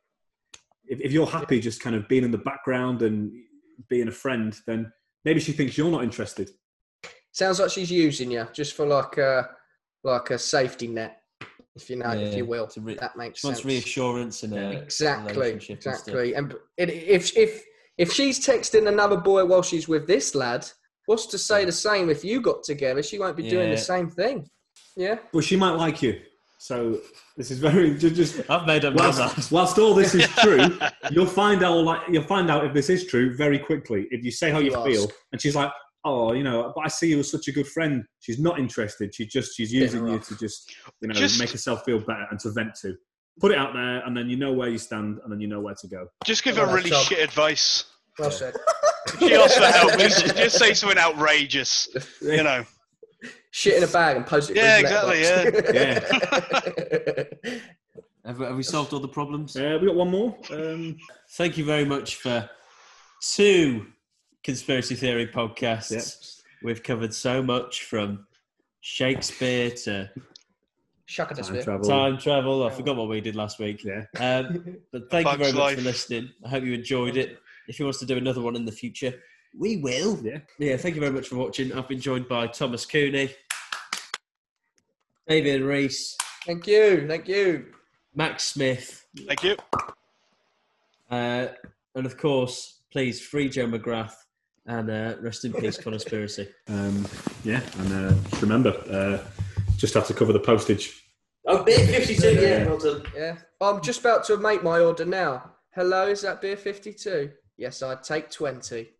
if if you're happy just kind of being in the background and being a friend, then maybe she thinks you're not interested. Sounds like she's using you just for like a like a safety net, if you know, if Yeah, you will. to re- that makes she wants sense. reassurance in a Exactly, relationship and stuff. exactly. And it, if if if she's texting another boy while she's with this lad, what's to say the same if you got together? She won't be doing Yeah. the same thing. Yeah. But she might like you. So this is very just. just I've made up my mind. Whilst, whilst all this is true, you'll find out like you'll find out if this is true very quickly. If you say how you, You feel, ask. and she's like, "Oh, you know, but I see you as such a good friend." She's not interested. She just she's using her you off. to just you know Just- make herself feel better and to vent to. Put it out there, and then you know where you stand, and then you know where to go. Just give Oh, her really job. shit advice. Well said. If she asks for help, just, just say something outrageous. You know. Shit in a bag and post it. Yeah, in his exactly, letterbox. Have, have we solved all the problems? Uh, we got one more. Um, Thank you very much for two conspiracy theory podcasts. Yep. We've covered so much from Shakespeare to Shaka the time spit. travel. time travel. I forgot what we did last week. Yeah. Um, but thank you Bug's very much for Life. listening. I hope you enjoyed it. If you want us to do another one in the future, we will. Yeah. Yeah, thank you very much for watching. I've been joined by Thomas Cooney, David Rees, Thank you. Thank you. Max Smith, Thank you. uh, and of course, please free Joe McGrath and uh, rest in peace, Conspiracy. Um, yeah, and uh, just remember, uh, just have to cover the postage. Oh, beer fifty-two, yeah, well done. Yeah. I'm just about to make my order now. Hello, is that beer fifty-two? Yes, I'd take twenty.